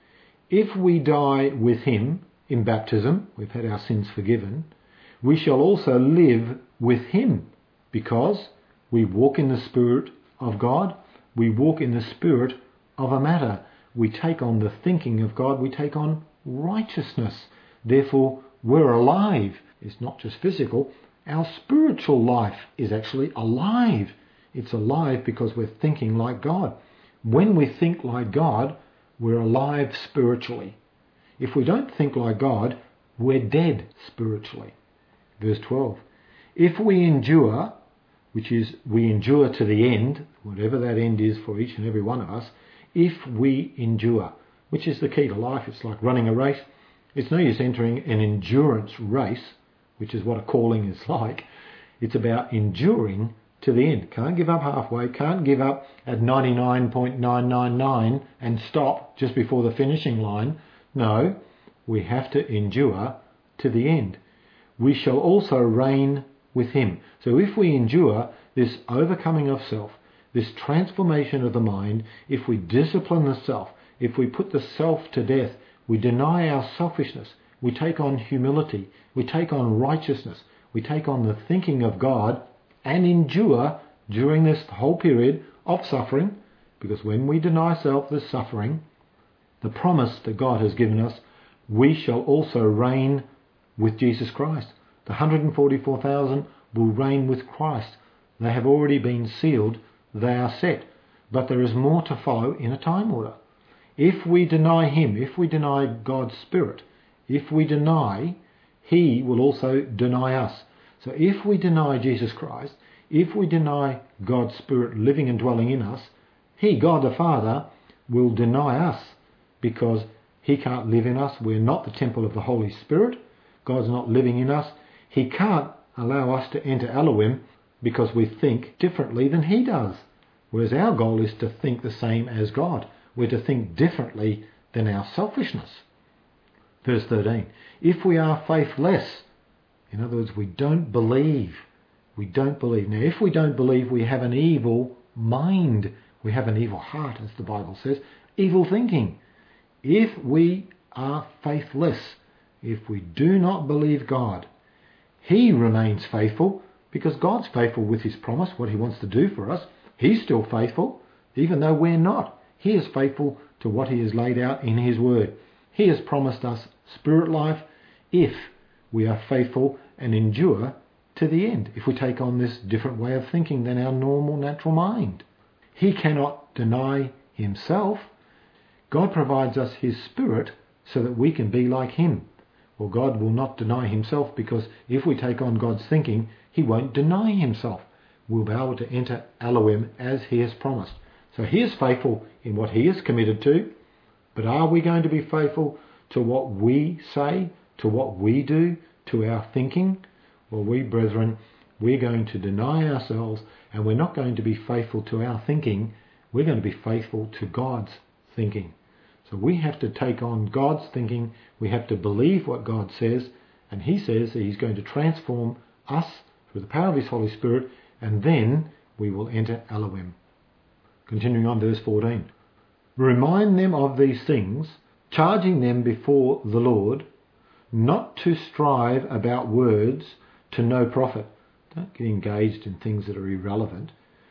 If we die with him in baptism, we've had our sins forgiven, we shall also live with him, because we walk in the Spirit of God, we walk in the spirit of a matter. We take on the thinking of God, we take on righteousness. Therefore, we're alive. It's not just physical. Our spiritual life is actually alive. It's alive because we're thinking like God. When we think like God, we're alive spiritually. If we don't think like God, we're dead spiritually. Verse twelve. If we endure, which is we endure to the end, whatever that end is for each and every one of us, if we endure, which is the key to life. It's like running a race. It's no use entering an endurance race, which is what a calling is like. It's about enduring to the end. Can't give up halfway, can't give up at ninety-nine point nine nine nine and stop just before the finishing line. No, we have to endure to the end. We shall also reign with him. So if we endure this overcoming of self, this transformation of the mind, if we discipline the self, if we put the self to death, we deny our selfishness, we take on humility, we take on righteousness, we take on the thinking of God and endure during this whole period of suffering, because when we deny self, there's suffering. The promise that God has given us, we shall also reign with Jesus Christ. The one hundred forty-four thousand will reign with Christ. They have already been sealed, they are set, but there is more to follow in a time order. If we deny him, if we deny God's Spirit, if we deny, he will also deny us. So if we deny Jesus Christ, if we deny God's Spirit living and dwelling in us, he, God the Father, will deny us because he can't live in us. We're not the temple of the Holy Spirit. God's not living in us. He can't allow us to enter Elohim because we think differently than he does. Whereas our goal is to think the same as God. We're to think differently than our selfishness. Verse thirteen. If we are faithless, in other words, we don't believe. We don't believe. Now, if we don't believe, we have an evil mind. We have an evil heart, as the Bible says. Evil thinking. If we are faithless, if we do not believe God, he remains faithful because God's faithful with his promise, what he wants to do for us. He's still faithful, even though we're not. He is faithful to what he has laid out in his word. He has promised us spirit life if we are faithful and endure to the end, if we take on this different way of thinking than our normal natural mind. He cannot deny himself. God provides us his Spirit so that we can be like him. Well, God will not deny himself, because if we take on God's thinking, he won't deny himself. We'll be able to enter Elohim as he has promised. So he is faithful in what he is committed to, but are we going to be faithful to what we say, to what we do, to our thinking? Well, we, brethren, we're going to deny ourselves, and we're not going to be faithful to our thinking. We're going to be faithful to God's thinking. So we have to take on God's thinking. We have to believe what God says, and he says that he's going to transform us through the power of his Holy Spirit, and then we will enter Elohim. Continuing on, verse fourteen. Remind them of these things, charging them before the Lord, not to strive about words to no profit. Don't get engaged in things that are irrelevant,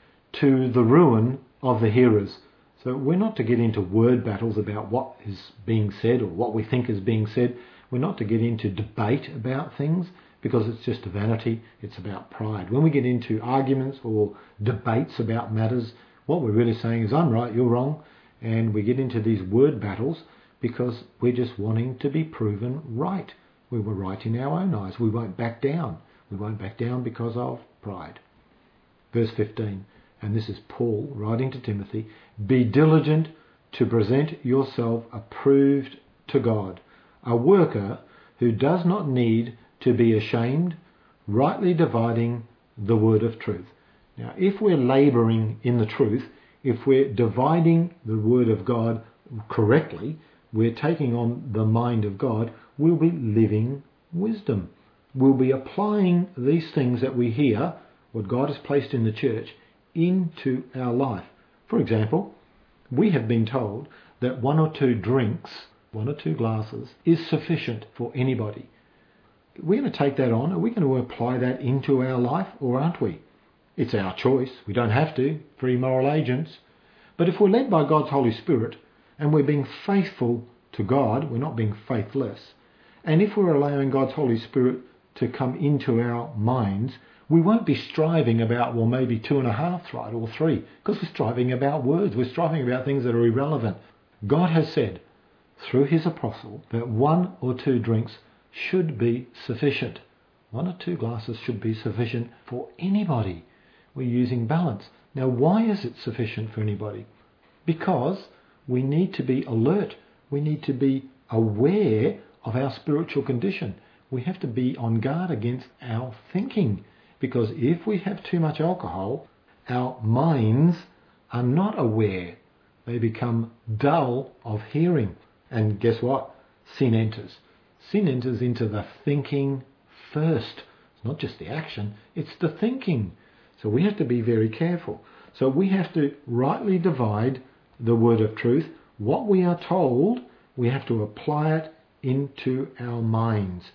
to the ruin of the hearers. So we're not to get into word battles about what is being said or what we think is being said. We're not to get into debate about things, because it's just vanity. It's about pride. When we get into arguments or debates about matters, what we're really saying is, I'm right, you're wrong. And we get into these word battles because we're just wanting to be proven right. We were right in our own eyes. We won't back down. We won't back down because of pride. Verse fifteen, and this is Paul writing to Timothy, be diligent to present yourself approved to God, a worker who does not need to be ashamed, rightly dividing the word of truth. Now, if we're labouring in the truth, if we're dividing the word of God correctly, we're taking on the mind of God, we'll be living wisdom. We'll be applying these things that we hear, what God has placed in the church, into our life. For example, we have been told that one or two drinks, one or two glasses, is sufficient for anybody. We're going to take that on. Are we going to apply that into our life, or aren't we? It's our choice. We don't have to. Free moral agents. But if we're led by God's Holy Spirit and we're being faithful to God, we're not being faithless. And if we're allowing God's Holy Spirit to come into our minds, we won't be striving about, well, maybe two and a half's right, or three, because we're striving about words. We're striving about things that are irrelevant. God has said through his apostle that one or two drinks should be sufficient. One or two glasses should be sufficient for anybody. We're using balance. Now, why is it sufficient for anybody? Because we need to be alert. We need to be aware of our spiritual condition. We have to be on guard against our thinking. Because if we have too much alcohol, our minds are not aware. They become dull of hearing. And guess what? Sin enters. Sin enters into the thinking first. It's not just the action, it's the thinking. So we have to be very careful. So we have to rightly divide the word of truth. What we are told, we have to apply it into our minds.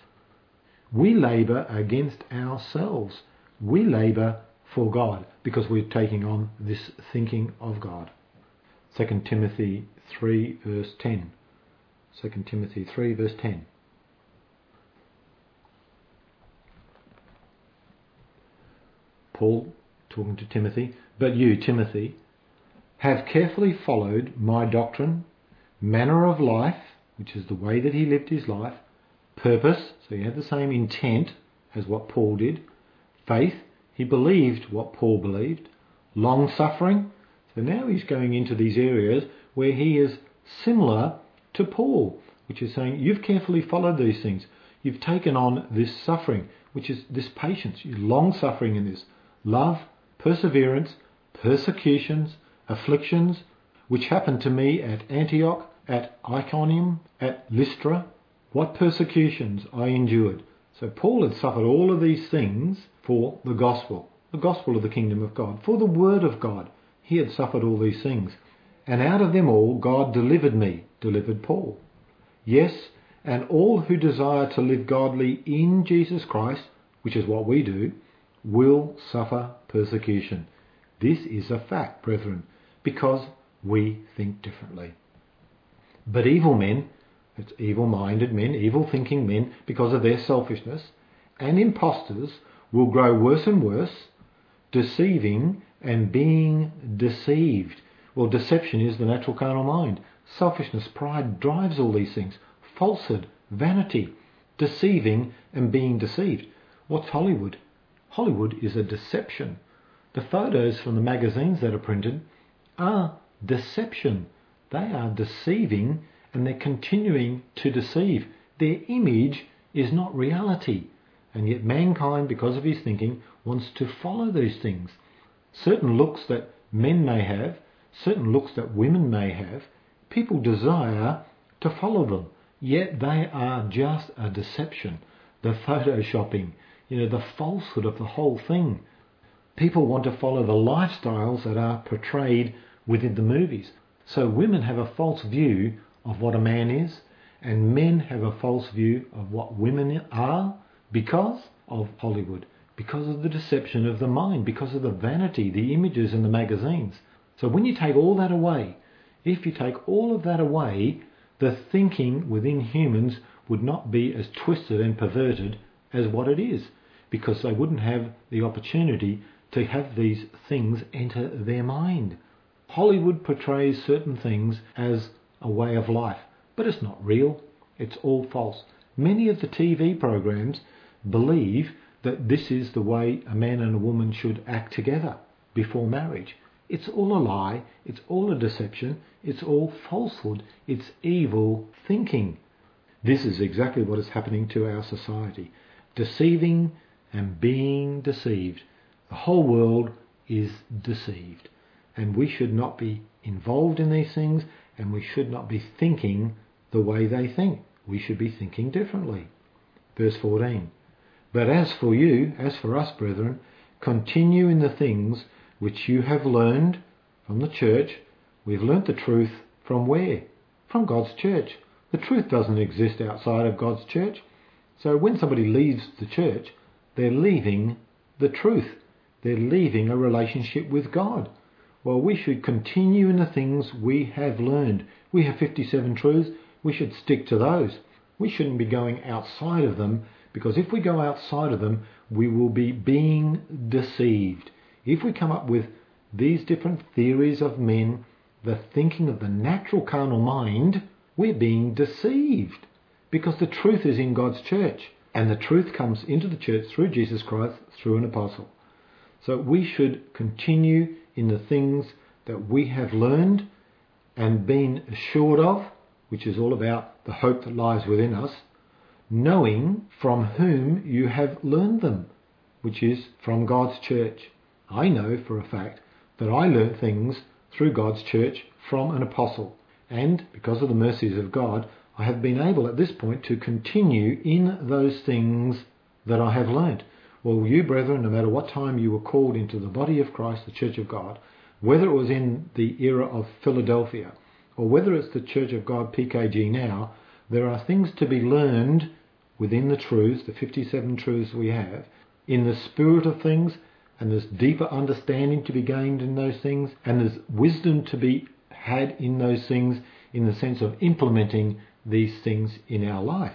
We labour against ourselves. We labour for God because we're taking on this thinking of God. Second Timothy three verse ten. Second Timothy three verse ten. Paul talking to Timothy, but you, Timothy, have carefully followed my doctrine, manner of life, which is the way that he lived his life, purpose, so he had the same intent as what Paul did, faith, he believed what Paul believed, long-suffering, so now he's going into these areas where he is similar to Paul, which is saying you've carefully followed these things, you've taken on this suffering, which is this patience, you're long-suffering in this, love, perseverance, persecutions, afflictions, which happened to me at Antioch, at Iconium, at Lystra. What persecutions I endured. So Paul had suffered all of these things for the gospel, the gospel of the kingdom of God, for the word of God. He had suffered all these things. And out of them all, God delivered me, delivered Paul. Yes, and all who desire to live godly in Jesus Christ, which is what we do, will suffer persecution. This is a fact, brethren, because we think differently. But evil men, it's evil-minded men, evil-thinking men, because of their selfishness, and impostors will grow worse and worse, deceiving and being deceived. Well, deception is the natural carnal mind. Selfishness, pride drives all these things. Falsehood, vanity, deceiving and being deceived. What's Hollywood? Hollywood is a deception. The photos from the magazines that are printed are deception. They are deceiving and they're continuing to deceive. Their image is not reality. And yet mankind, because of his thinking, wants to follow these things. Certain looks that men may have, certain looks that women may have, people desire to follow them. Yet they are just a deception. The photoshopping, you know, the falsehood of the whole thing. People want to follow the lifestyles that are portrayed within the movies. So women have a false view of what a man is, and men have a false view of what women are because of Hollywood, because of the deception of the mind, because of the vanity, the images in the magazines. So when you take all that away, if you take all of that away, the thinking within humans would not be as twisted and perverted as what it is, because they wouldn't have the opportunity to have these things enter their mind. Hollywood portrays certain things as a way of life, but it's not real. It's all false. Many of the T V programs believe that this is the way a man and a woman should act together before marriage. It's all a lie. It's all a deception. It's all falsehood. It's evil thinking. This is exactly what is happening to our society. Deceiving and being deceived. The whole world is deceived. And we should not be involved in these things, and we should not be thinking the way they think. We should be thinking differently. Verse fourteen. But as for you, as for us, brethren, continue in the things which you have learned from the church. We've learnt the truth from where? From God's church. The truth doesn't exist outside of God's church. So when somebody leaves the church, they're leaving the truth. They're leaving a relationship with God. Well, we should continue in the things we have learned. We have fifty-seven truths. We should stick to those. We shouldn't be going outside of them, because if we go outside of them, we will be being deceived. If we come up with these different theories of men, the thinking of the natural carnal mind, we're being deceived, because the truth is in God's church, and the truth comes into the church through Jesus Christ, through an apostle. So we should continue in the things that we have learned and been assured of, which is all about the hope that lies within us, knowing from whom you have learned them, which is from God's church. I know for a fact that I learnt things through God's church from an apostle, and because of the mercies of God, I have been able at this point to continue in those things that I have learnt. Well, you brethren, no matter what time you were called into the body of Christ, the Church of God, whether it was in the era of Philadelphia or whether it's the Church of God P K G now, there are things to be learned within the truths, the fifty-seven truths we have, in the spirit of things, and there's deeper understanding to be gained in those things, and there's wisdom to be had in those things in the sense of implementing these things in our life.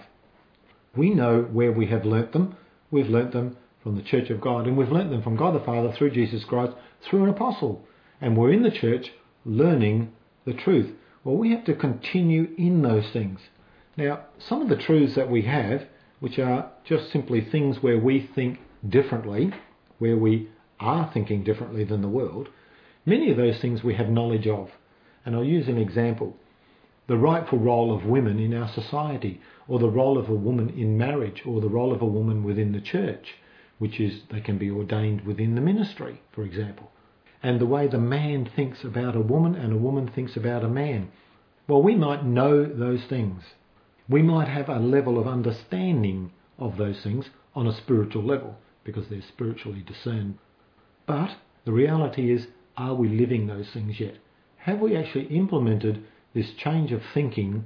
We know where we have learnt them. We've learnt them from the Church of God, and we've learnt them from God the Father through Jesus Christ, through an apostle. And we're in the church learning the truth. Well, we have to continue in those things. Now, some of the truths that we have, which are just simply things where we think differently, where we are thinking differently than the world, many of those things we have knowledge of. And I'll use an example. The rightful role of women in our society, or the role of a woman in marriage, or the role of a woman within the church, which is they can be ordained within the ministry, for example. And the way the man thinks about a woman and a woman thinks about a man. Well, we might know those things. We might have a level of understanding of those things on a spiritual level, because they're spiritually discerned. But the reality is, are we living those things yet? Have we actually implemented this change of thinking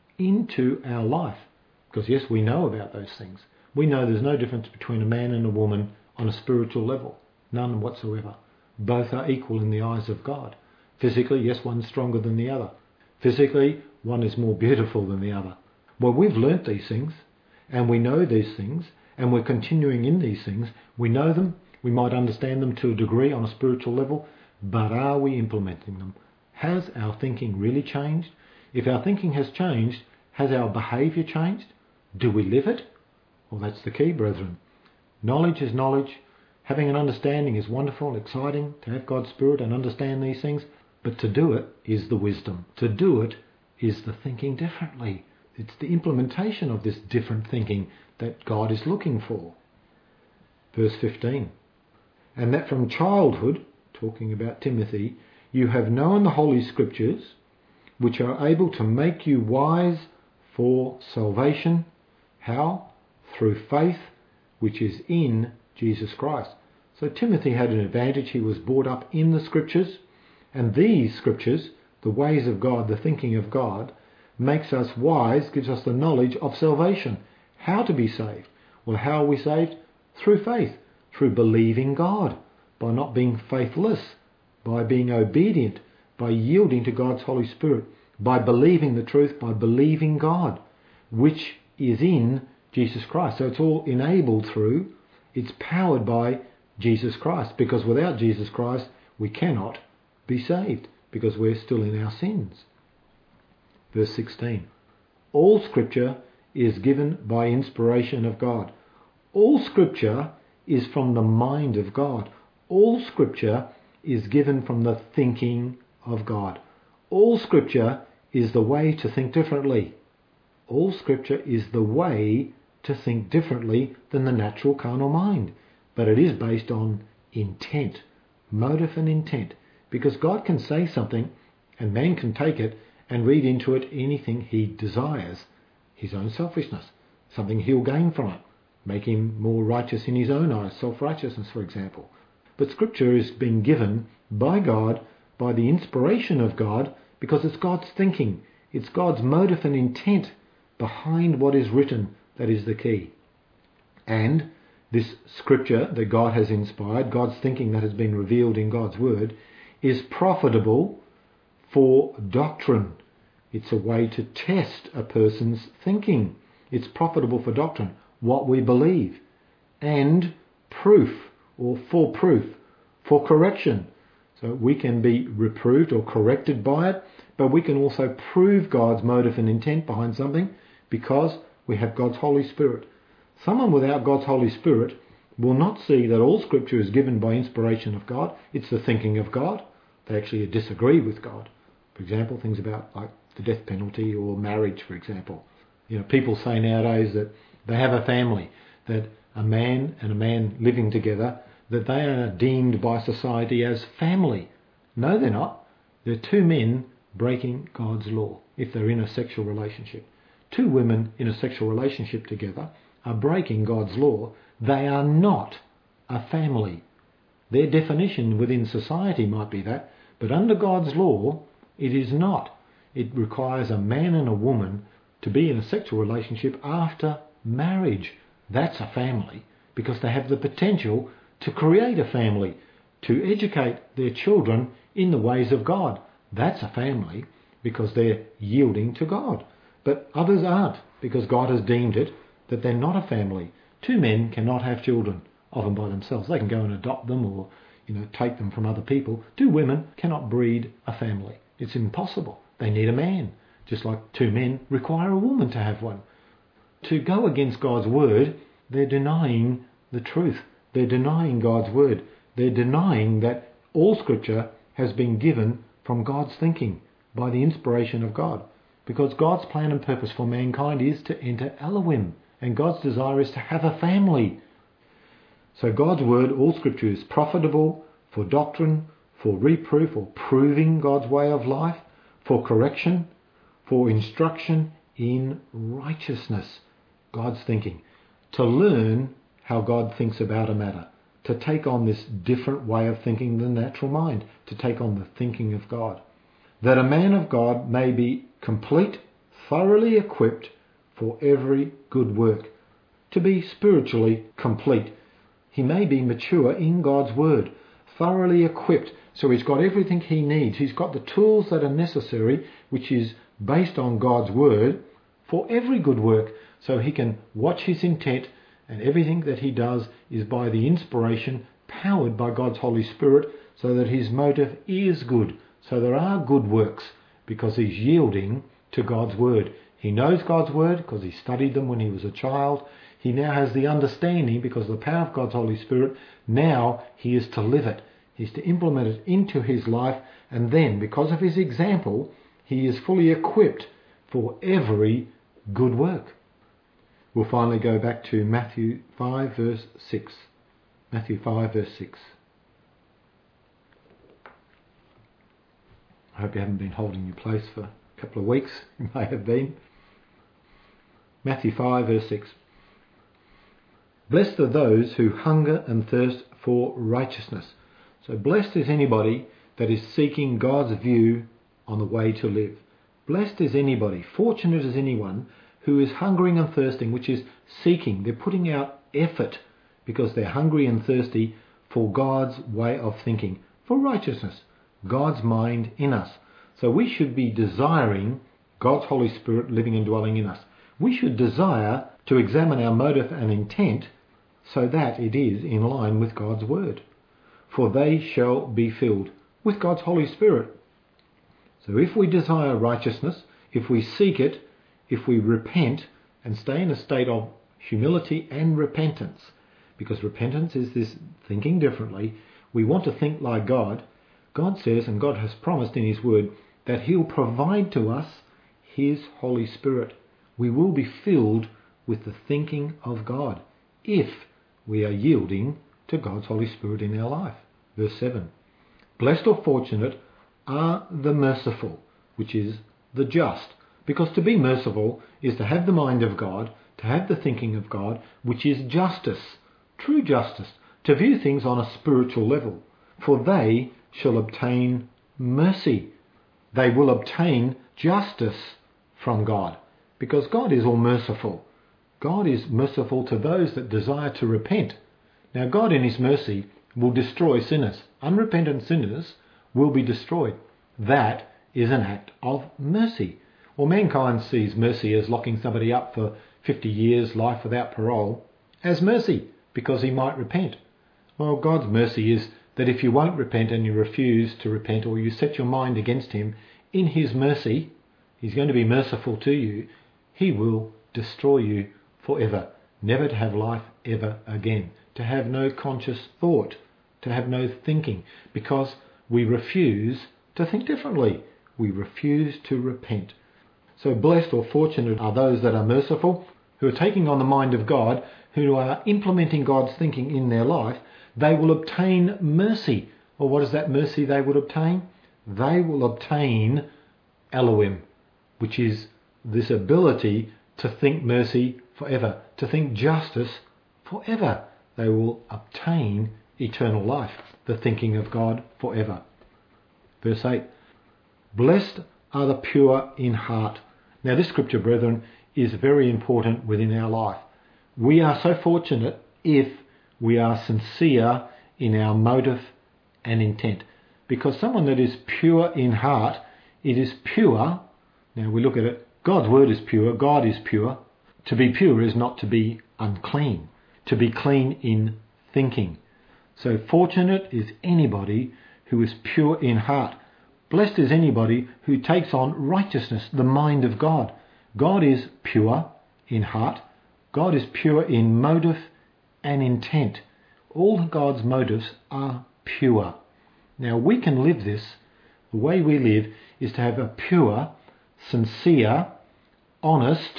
into our life? Because yes, we know about those things. We know there's no difference between a man and a woman on a spiritual level. None whatsoever. Both are equal in the eyes of God. Physically, yes, one's stronger than the other. Physically, one is more beautiful than the other. Well, we've learnt these things, and we know these things, and we're continuing in these things. We know them. We might understand them to a degree on a spiritual level, but are we implementing them? Has our thinking really changed? If our thinking has changed, has our behaviour changed? Do we live it? Well, that's the key, brethren. Knowledge is knowledge. Having an understanding is wonderful and exciting, to have God's Spirit and understand these things. But to do it is the wisdom. To do it is the thinking differently. It's the implementation of this different thinking that God is looking for. Verse fifteen. And that from childhood, talking about Timothy, you have known the Holy Scriptures, which are able to make you wise for salvation. How? Through faith, which is in Jesus Christ. So Timothy had an advantage. He was brought up in the Scriptures, and these Scriptures, the ways of God, the thinking of God, makes us wise, gives us the knowledge of salvation. How to be saved? Well, how are we saved? Through faith, through believing God, by not being faithless, by being obedient, by yielding to God's Holy Spirit, by believing the truth, by believing God, which is in Jesus Christ. So it's all enabled through, it's powered by Jesus Christ, because without Jesus Christ we cannot be saved, because we're still in our sins. Verse sixteen. All Scripture is given by inspiration of God. All Scripture is from the mind of God. All Scripture is given from the thinking of God. All Scripture is the way to think differently. All Scripture is the way to think differently than the natural carnal mind. But it is based on intent, motive and intent. Because God can say something and man can take it and read into it anything he desires. His own selfishness, something he'll gain from it. Make him more righteous in his own eyes, self-righteousness, for example. But Scripture is being given by God, by the inspiration of God, because it's God's thinking. It's God's motive and intent behind what is written that is the key. And this Scripture that God has inspired, God's thinking that has been revealed in God's Word, is profitable for doctrine. It's a way to test a person's thinking. It's profitable for doctrine, what we believe, and proof, or for proof, for correction. So we can be reproved or corrected by it, but we can also prove God's motive and intent behind something because we have God's Holy Spirit. Someone without God's Holy Spirit will not see that all Scripture is given by inspiration of God. It's the thinking of God. They actually disagree with God. For example, things about like the death penalty or marriage, for example. You know, people say nowadays that they have a family, that a man and a man living together, that they are deemed by society as family. No, they're not. They're two men breaking God's law if they're in a sexual relationship. Two women in a sexual relationship together are breaking God's law. They are not a family. Their definition within society might be that, but under God's law, it is not. It requires a man and a woman to be in a sexual relationship after marriage. That's a family, because they have the potential to create a family, to educate their children in the ways of God. That's a family, because they're yielding to God. But others aren't, because God has deemed it that they're not a family. Two men cannot have children of them by themselves. They can go and adopt them or, you know, take them from other people. Two women cannot breed a family. It's impossible. They need a man, just like two men require a woman to have one. To go against God's word, they're denying the truth. They're denying God's word. They're denying that all Scripture has been given from God's thinking, by the inspiration of God. Because God's plan and purpose for mankind is to enter Elohim, and God's desire is to have a family. So God's word, all Scripture, is profitable for doctrine, for reproof or proving God's way of life, for correction, for instruction in righteousness. God's thinking. To learn how God thinks about a matter. To take on this different way of thinking than the natural mind. To take on the thinking of God. That a man of God may be complete, thoroughly equipped for every good work. To be spiritually complete. He may be mature in God's word, thoroughly equipped, so he's got everything he needs. He's got the tools that are necessary, which is based on God's word, for every good work. So he can watch his intent, and everything that he does is by the inspiration, powered by God's Holy Spirit, so that his motive is good. So there are good works, because he's yielding to God's word. He knows God's word because he studied them when he was a child. He now has the understanding because of the power of God's Holy Spirit. Now he is to live it. He's to implement it into his life. And then, because of his example, he is fully equipped for every good work. We'll finally go back to Matthew five verse six. Matthew five verse six. I hope you haven't been holding your place for a couple of weeks. You may have been. Matthew five verse six. Blessed are those who hunger and thirst for righteousness. So blessed is anybody that is seeking God's view on the way to live. Blessed is anybody, fortunate is anyone who is hungering and thirsting, which is seeking. They're putting out effort because they're hungry and thirsty for God's way of thinking, for righteousness, God's mind in us. So we should be desiring God's Holy Spirit living and dwelling in us. We should desire to examine our motive and intent so that it is in line with God's word. For they shall be filled with God's Holy Spirit. So if we desire righteousness, if we seek it, if we repent and stay in a state of humility and repentance, because repentance is this thinking differently, we want to think like God. God says, and God has promised in his word, that he'll provide to us his Holy Spirit. We will be filled with the thinking of God if we are yielding to God's Holy Spirit in our life. Verse seven. Blessed or fortunate are the merciful, which is the just. Because to be merciful is to have the mind of God, to have the thinking of God, which is justice, true justice, to view things on a spiritual level. For they shall obtain mercy. They will obtain justice from God. Because God is all merciful. God is merciful to those that desire to repent. Now God in his mercy will destroy sinners. Unrepentant sinners will be destroyed. That is an act of mercy. Well, mankind sees mercy as locking somebody up for fifty years, life without parole, as mercy, because he might repent. Well, God's mercy is that if you won't repent and you refuse to repent, or you set your mind against him, in his mercy, he's going to be merciful to you. He will destroy you forever, never to have life ever again, to have no conscious thought, to have no thinking, because we refuse to think differently. We refuse to repent. So blessed or fortunate are those that are merciful, who are taking on the mind of God, who are implementing God's thinking in their life. They will obtain mercy. Well, what is that mercy they would obtain? They will obtain Elohim, which is this ability to think mercy forever, to think justice forever. They will obtain eternal life, the thinking of God forever. Verse eight. Blessed are the pure in heart. Now this scripture, brethren, is very important within our life. We are so fortunate if we are sincere in our motive and intent. Because someone that is pure in heart, it is pure. Now we look at it, God's word is pure, God is pure. To be pure is not to be unclean, to be clean in thinking. So fortunate is anybody who is pure in heart. Blessed is anybody who takes on righteousness, the mind of God. God is pure in heart. God is pure in motive and intent. All God's motives are pure. Now we can live this. The way we live is to have a pure, sincere, honest,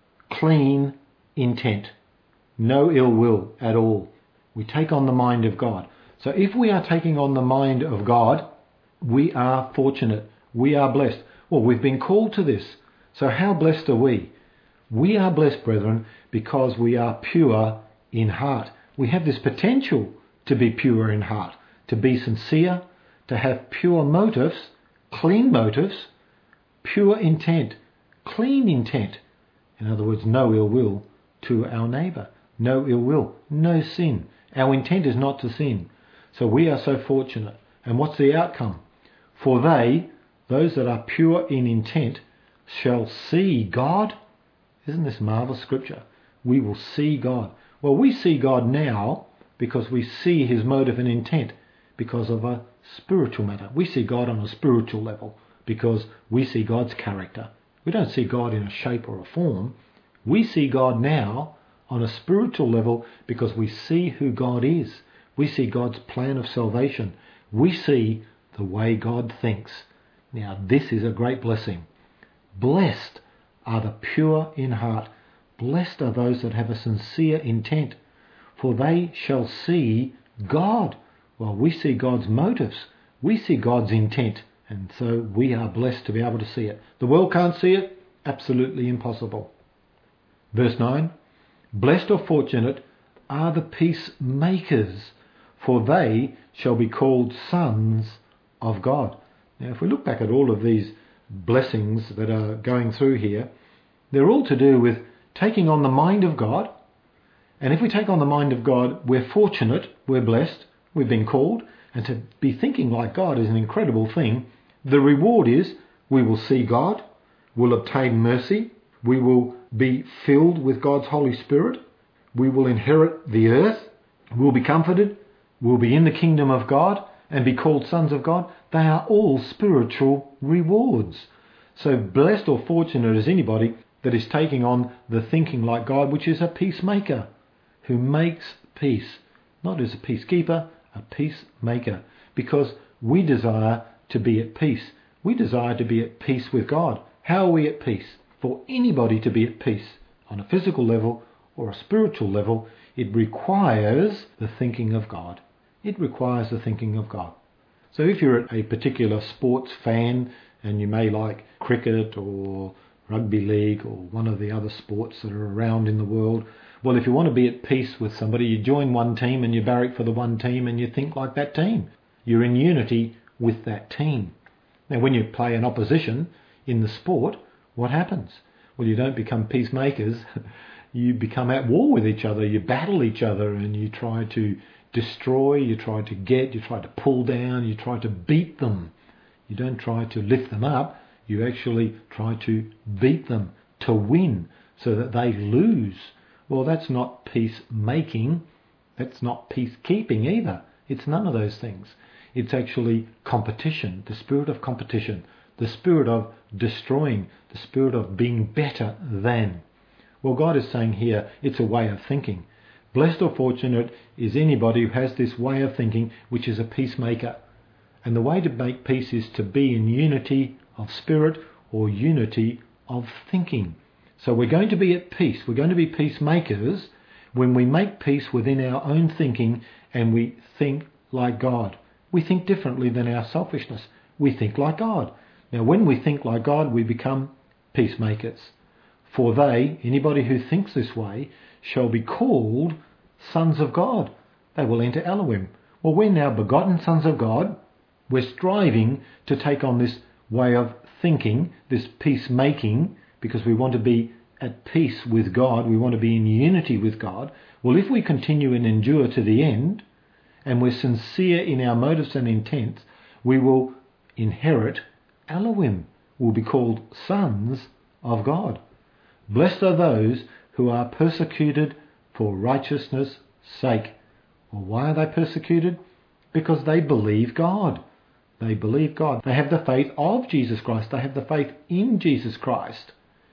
clean intent. No ill will at all. We take on the mind of God. So if we are taking on the mind of God, we are fortunate. We are blessed. Well, we've been called to this. So how blessed are we? We are blessed, brethren, because we are pure in heart. We have this potential to be pure in heart, to be sincere, to have pure motives, clean motives, pure intent, clean intent. In other words, no ill will to our neighbour, no ill will, no sin. Our intent is not to sin. So we are so fortunate. And what's the outcome? For they, those that are pure in intent, shall see God. Isn't this marvellous scripture? We will see God. Well, we see God now because we see his motive and intent because of a spiritual matter. We see God on a spiritual level because we see God's character. We don't see God in a shape or a form. We see God now on a spiritual level because we see who God is. We see God's plan of salvation. We see the way God thinks. Now, this is a great blessing. Blessed are the pure in heart. Blessed are those that have a sincere intent, for they shall see God. Well, we see God's motives. We see God's intent, and so we are blessed to be able to see it. The world can't see it. Absolutely impossible. Verse nine, blessed or fortunate are the peacemakers, for they shall be called sons of God. Now, if we look back at all of these blessings that are going through here, they're all to do with taking on the mind of God. And if we take on the mind of God, we're fortunate, we're blessed, we've been called, and to be thinking like God is an incredible thing. The reward is we will see God, we'll obtain mercy, we will be filled with God's Holy Spirit, we will inherit the earth, we'll be comforted, we'll be in the kingdom of God and be called sons of God. They are all spiritual rewards. So blessed or fortunate is anybody that is taking on the thinking like God, which is a peacemaker who makes peace, not as a peacekeeper, a peacemaker, because we desire to be at peace. We desire to be at peace with God. How are we at peace? For anybody to be at peace on a physical level or a spiritual level, it requires the thinking of God. It requires the thinking of God. So if you're a particular sports fan and you may like cricket or rugby league or one of the other sports that are around in the world, well, if you want to be at peace with somebody, you join one team and you barrack for the one team and you think like that team. You're in unity with that team. Now, when you play an opposition in the sport, what happens? Well, you don't become peacemakers. You become at war with each other. You battle each other and you try to destroy, you try to get, you try to pull down, you try to beat them. You don't try to lift them up. You actually try to beat them, to win, so that they lose. Well, that's not peacemaking. That's not peacekeeping either. It's none of those things. It's actually competition, the spirit of competition, the spirit of destroying, the spirit of being better than. Well, God is saying here, it's a way of thinking. Blessed or fortunate is anybody who has this way of thinking, which is a peacemaker. And the way to make peace is to be in unity of spirit or unity of thinking. So we're going to be at peace. We're going to be peacemakers when we make peace within our own thinking and we think like God. We think differently than our selfishness. We think like God. Now, when we think like God, we become peacemakers. For they, anybody who thinks this way, shall be called sons of God. They will enter Elohim. Well, we're now begotten sons of God. We're striving to take on this way of thinking, this peacemaking, because we want to be at peace with God. We want to be in unity with God. Well, if we continue and endure to the end, and we're sincere in our motives and intents, we will inherit Elohim. We'll be called sons of God. Blessed are those who are persecuted for righteousness' sake. Well, why are they persecuted? Because they believe God. They believe God. They have the faith of Jesus Christ. They have the faith in Jesus Christ.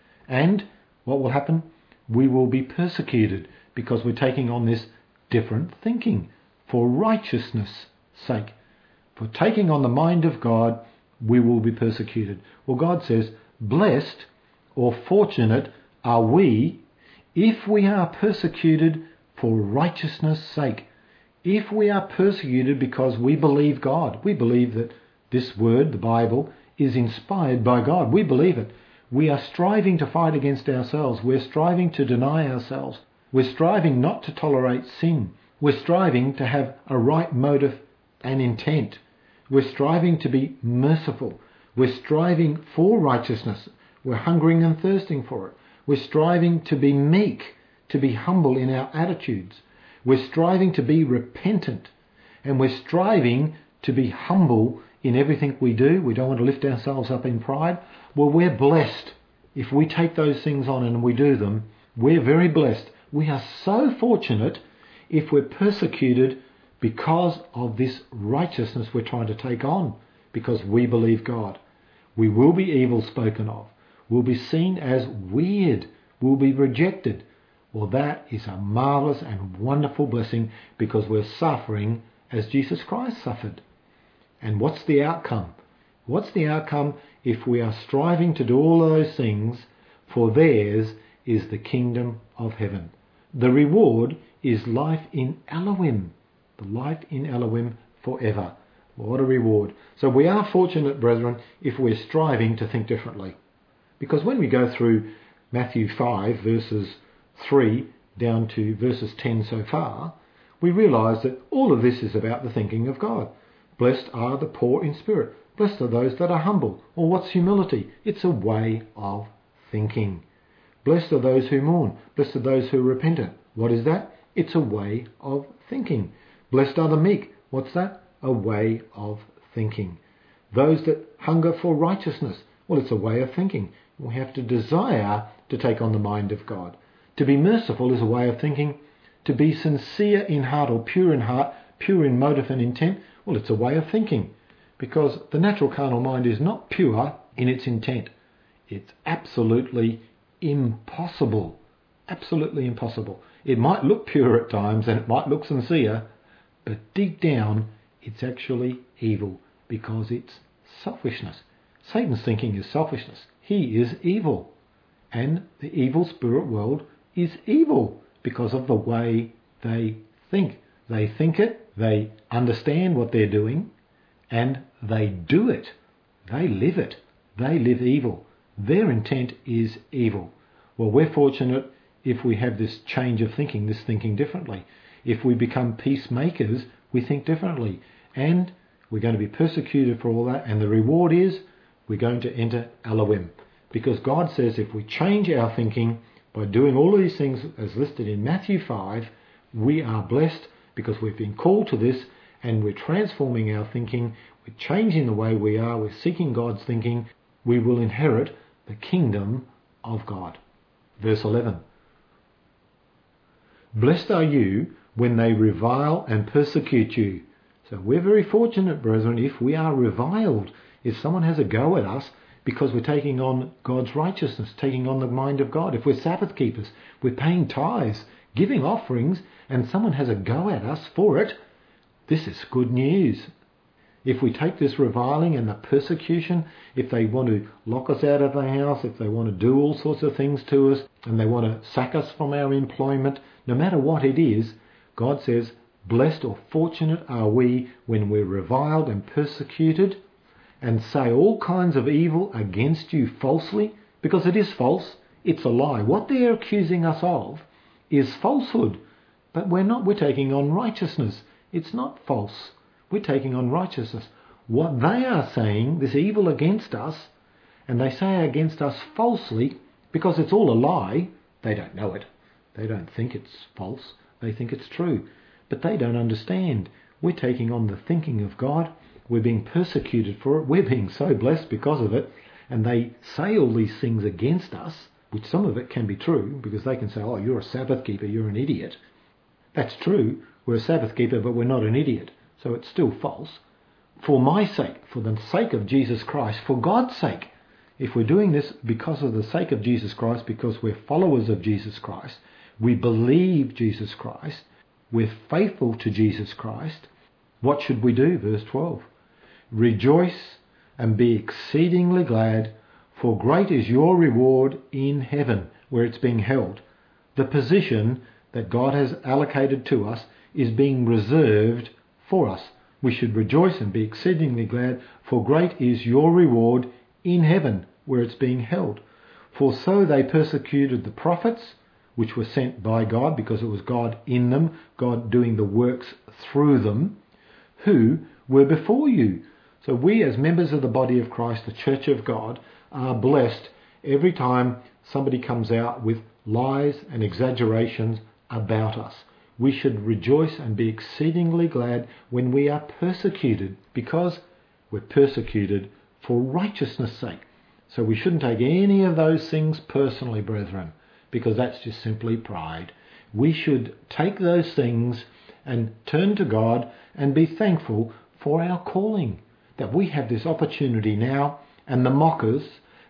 And what will happen? We will be persecuted because we're taking on this different thinking for righteousness' sake. For taking on the mind of God, we will be persecuted. Well, God says, blessed or fortunate are we if we are persecuted for righteousness' sake. If we are persecuted because we believe God, we believe that this word, the Bible, is inspired by God. We believe it. We are striving to fight against ourselves. We're striving to deny ourselves. We're striving not to tolerate sin. We're striving to have a right motive and intent. We're striving to be merciful. We're striving for righteousness. We're hungering and thirsting for it. We're striving to be meek, to be humble in our attitudes. We're striving to be repentant. And we're striving to be humble in everything we do. We don't want to lift ourselves up in pride. Well, we're blessed. If we take those things on and we do them, we're very blessed. We are so fortunate if we're persecuted because of this righteousness we're trying to take on, because we believe God. We will be evil spoken of. will be seen as weird, will be rejected. Well, that is a marvellous and wonderful blessing because we're suffering as Jesus Christ suffered. And what's the outcome? What's the outcome if we are striving to do all those things? For theirs is the kingdom of heaven. The reward is life in Elohim. The life in Elohim forever. What a reward. So we are fortunate, brethren, if we're striving to think differently. Because when we go through Matthew five, verses three down to verses ten so far, we realise that all of this is about the thinking of God. Blessed are the poor in spirit. Blessed are those that are humble. Or what's humility? It's a way of thinking. Blessed are those who mourn. Blessed are those who are repentant. What is that? It's a way of thinking. Blessed are the meek. What's that? A way of thinking. Those that hunger for righteousness. Well, it's a way of thinking. We have to desire to take on the mind of God. To be merciful is a way of thinking. To be sincere in heart or pure in heart, pure in motive and intent, well, it's a way of thinking. Because the natural carnal mind is not pure in its intent. It's absolutely impossible. Absolutely impossible. It might look pure at times and it might look sincere, but deep down it's actually evil because it's selfishness. Satan's thinking is selfishness. He is evil. And the evil spirit world is evil because of the way they think. They think it, they understand what they're doing, and they do it. They live it. They live evil. Their intent is evil. Well, we're fortunate if we have this change of thinking, this thinking differently. If we become peacemakers, we think differently. And we're going to be persecuted for all that. And the reward is we're going to enter Elohim. Because God says if we change our thinking by doing all of these things as listed in Matthew five, we are blessed because we've been called to this and we're transforming our thinking. We're changing the way we are. We're seeking God's thinking. We will inherit the kingdom of God. Verse eleven. Blessed are you when they revile and persecute you. So we're very fortunate, brethren, if we are reviled, if someone has a go at us because we're taking on God's righteousness, taking on the mind of God. If we're Sabbath keepers, we're paying tithes, giving offerings, and someone has a go at us for it, this is good news. If we take this reviling and the persecution, if they want to lock us out of the house, if they want to do all sorts of things to us, and they want to sack us from our employment, no matter what it is, God says, blessed or fortunate are we when we're reviled and persecuted and say all kinds of evil against you falsely, because it is false, it's a lie. What they're accusing us of is falsehood, but we're not, we're taking on righteousness. It's not false. We're taking on righteousness. What they are saying, this evil against us, and they say against us falsely, because it's all a lie, they don't know it. They don't think it's false. They think it's true. But they don't understand. We're taking on the thinking of God. We're being persecuted for it. We're being so blessed because of it. And they say all these things against us, which some of it can be true, because they can say, oh, you're a Sabbath keeper, you're an idiot. That's true. We're a Sabbath keeper, but we're not an idiot. So it's still false. For my sake, for the sake of Jesus Christ, for God's sake, if we're doing this because of the sake of Jesus Christ, because we're followers of Jesus Christ, we believe Jesus Christ, we're faithful to Jesus Christ, what should we do? Verse twelve. Rejoice and be exceedingly glad, for great is your reward in heaven, where it's being held. The position that God has allocated to us is being reserved for us. We should rejoice and be exceedingly glad, for great is your reward in heaven, where it's being held. For so they persecuted the prophets, which were sent by God, because it was God in them, God doing the works through them, who were before you. So we, as members of the body of Christ, the church of God, are blessed every time somebody comes out with lies and exaggerations about us. We should rejoice and be exceedingly glad when we are persecuted, because we're persecuted for righteousness' sake. So we shouldn't take any of those things personally, brethren, because that's just simply pride. We should take those things and turn to God and be thankful for our calling, that we have this opportunity now, and the mockers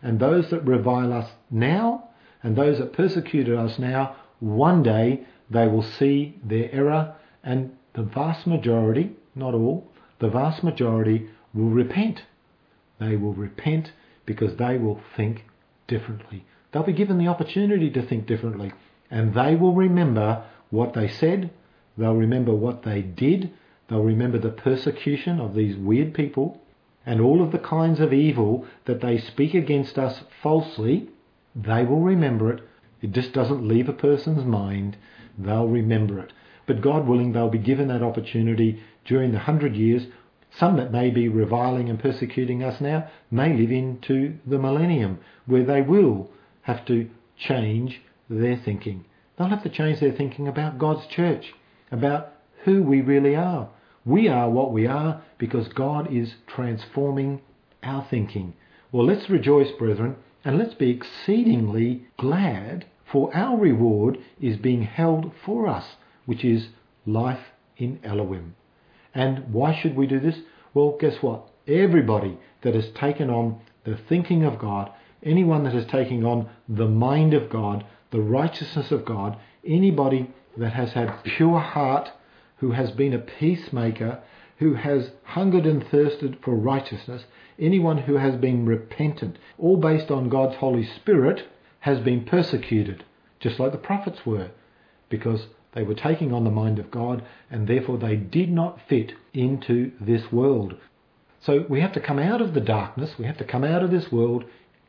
And those that revile us now and those that persecuted us now, one day they will see their error, and the vast majority, not all, the vast majority will repent. They will repent because they will think differently. They'll be given the opportunity to think differently, and they will remember what they said, they'll remember what they did, they'll remember the persecution of these weird people, and all of the kinds of evil that they speak against us falsely. They will remember it. It just doesn't leave a person's mind. They'll remember it. But God willing, they'll be given that opportunity during the hundred years. Some that may be reviling and persecuting us now may live into the millennium, where they will have to change their thinking. They'll have to change their thinking about God's church, about who we really are. We are what we are because God is transforming our thinking. Well, let's rejoice, brethren, and let's be exceedingly glad, for our reward is being held for us, which is life in Elohim. And why should we do this? Well, guess what? Everybody that has taken on the thinking of God, anyone that has taken on the mind of God, the righteousness of God, anybody that has had pure heart, who has been a peacemaker, who has hungered and thirsted for righteousness, anyone who has been repentant, all based on God's Holy Spirit, has been persecuted, just like the prophets were, because they were taking on the mind of God, and therefore they did not fit into this world. So we have to come out of the darkness, we have to come out of this world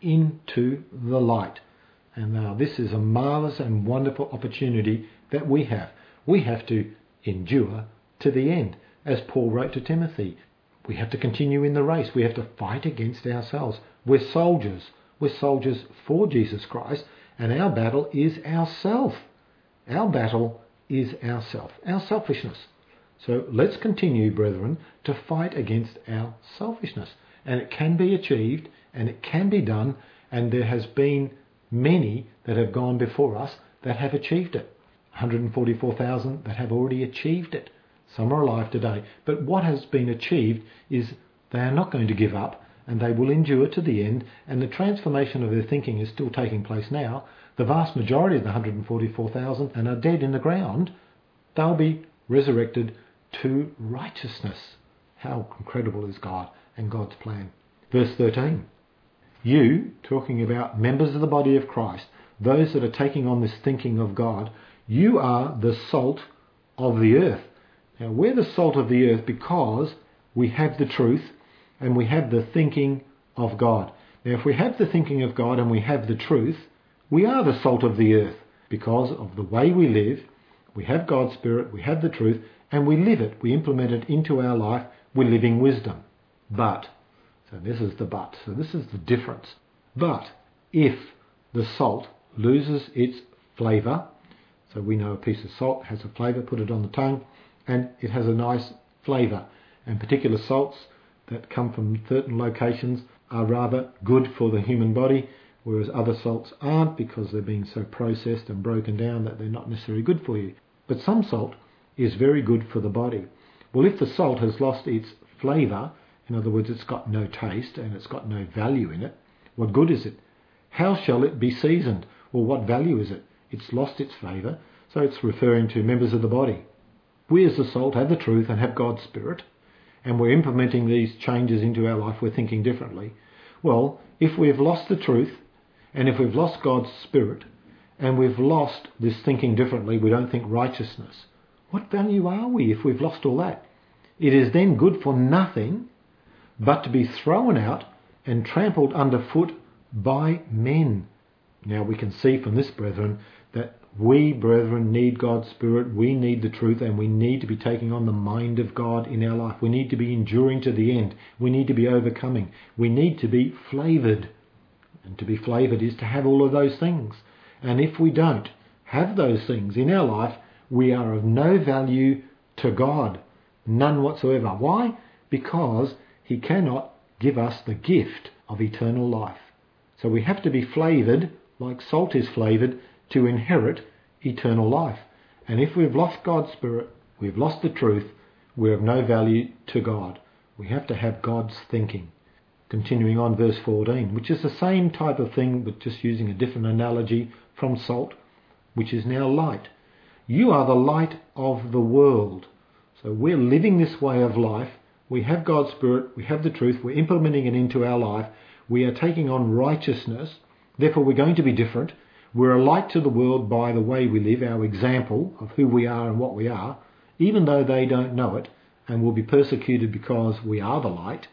into the light. And now this is a marvellous and wonderful opportunity that we have. We have to endure to the end. As Paul wrote to Timothy, we have to continue in the race. We have to fight against ourselves. We're soldiers. We're soldiers for Jesus Christ, and our battle is ourself. Our battle is ourself, our selfishness. So let's continue, brethren, to fight against our selfishness. And it can be achieved, and it can be done, and there has been many that have gone before us that have achieved it. one hundred forty-four thousand that have already achieved it. Some are alive today. But what has been achieved is they are not going to give up, and they will endure to the end, and the transformation of their thinking is still taking place now. The vast majority of the one hundred forty-four thousand and are dead in the ground. They'll be resurrected to righteousness. How incredible is God and God's plan. Verse thirteen. You, talking about members of the body of Christ, those that are taking on this thinking of God, you are the salt of the earth. Now, we're the salt of the earth because we have the truth and we have the thinking of God. Now, if we have the thinking of God and we have the truth, we are the salt of the earth because of the way we live. We have God's Spirit, we have the truth, and we live it. We implement it into our life. We're living wisdom. But, so this is the but, so this is the difference. But if the salt loses its flavour, so we know a piece of salt has a flavour, put it on the tongue, and it has a nice flavour. And particular salts that come from certain locations are rather good for the human body, whereas other salts aren't because they're being so processed and broken down that they're not necessarily good for you. But some salt is very good for the body. Well, if the salt has lost its flavour, in other words, it's got no taste and it's got no value in it, what good is it? How shall it be seasoned? Well, what value is it? It's lost its flavour, so it's referring to members of the body. We as the salt have the truth and have God's Spirit, and we're implementing these changes into our life, we're thinking differently. Well, if we've lost the truth, and if we've lost God's Spirit, and we've lost this thinking differently, we don't think righteousness, what value are we if we've lost all that? It is then good for nothing but to be thrown out and trampled underfoot by men. Now we can see from this, brethren, that we, brethren, need God's Spirit, we need the truth, and we need to be taking on the mind of God in our life. We need to be enduring to the end. We need to be overcoming. We need to be flavoured. And to be flavoured is to have all of those things. And if we don't have those things in our life, we are of no value to God. None whatsoever. Why? Because He cannot give us the gift of eternal life. So we have to be flavoured, like salt is flavoured, to inherit eternal life. And if we've lost God's Spirit, we've lost the truth, we're of no value to God. We have to have God's thinking. Continuing on, verse fourteen, which is the same type of thing but just using a different analogy from salt, which is now light. You are the light of the world. So we're living this way of life. We have God's Spirit, we have the truth, we're implementing it into our life. We are taking on righteousness. Therefore, we're going to be different. We're a light to the world by the way we live, our example of who we are and what we are, even though they don't know it and will be persecuted because we are the light.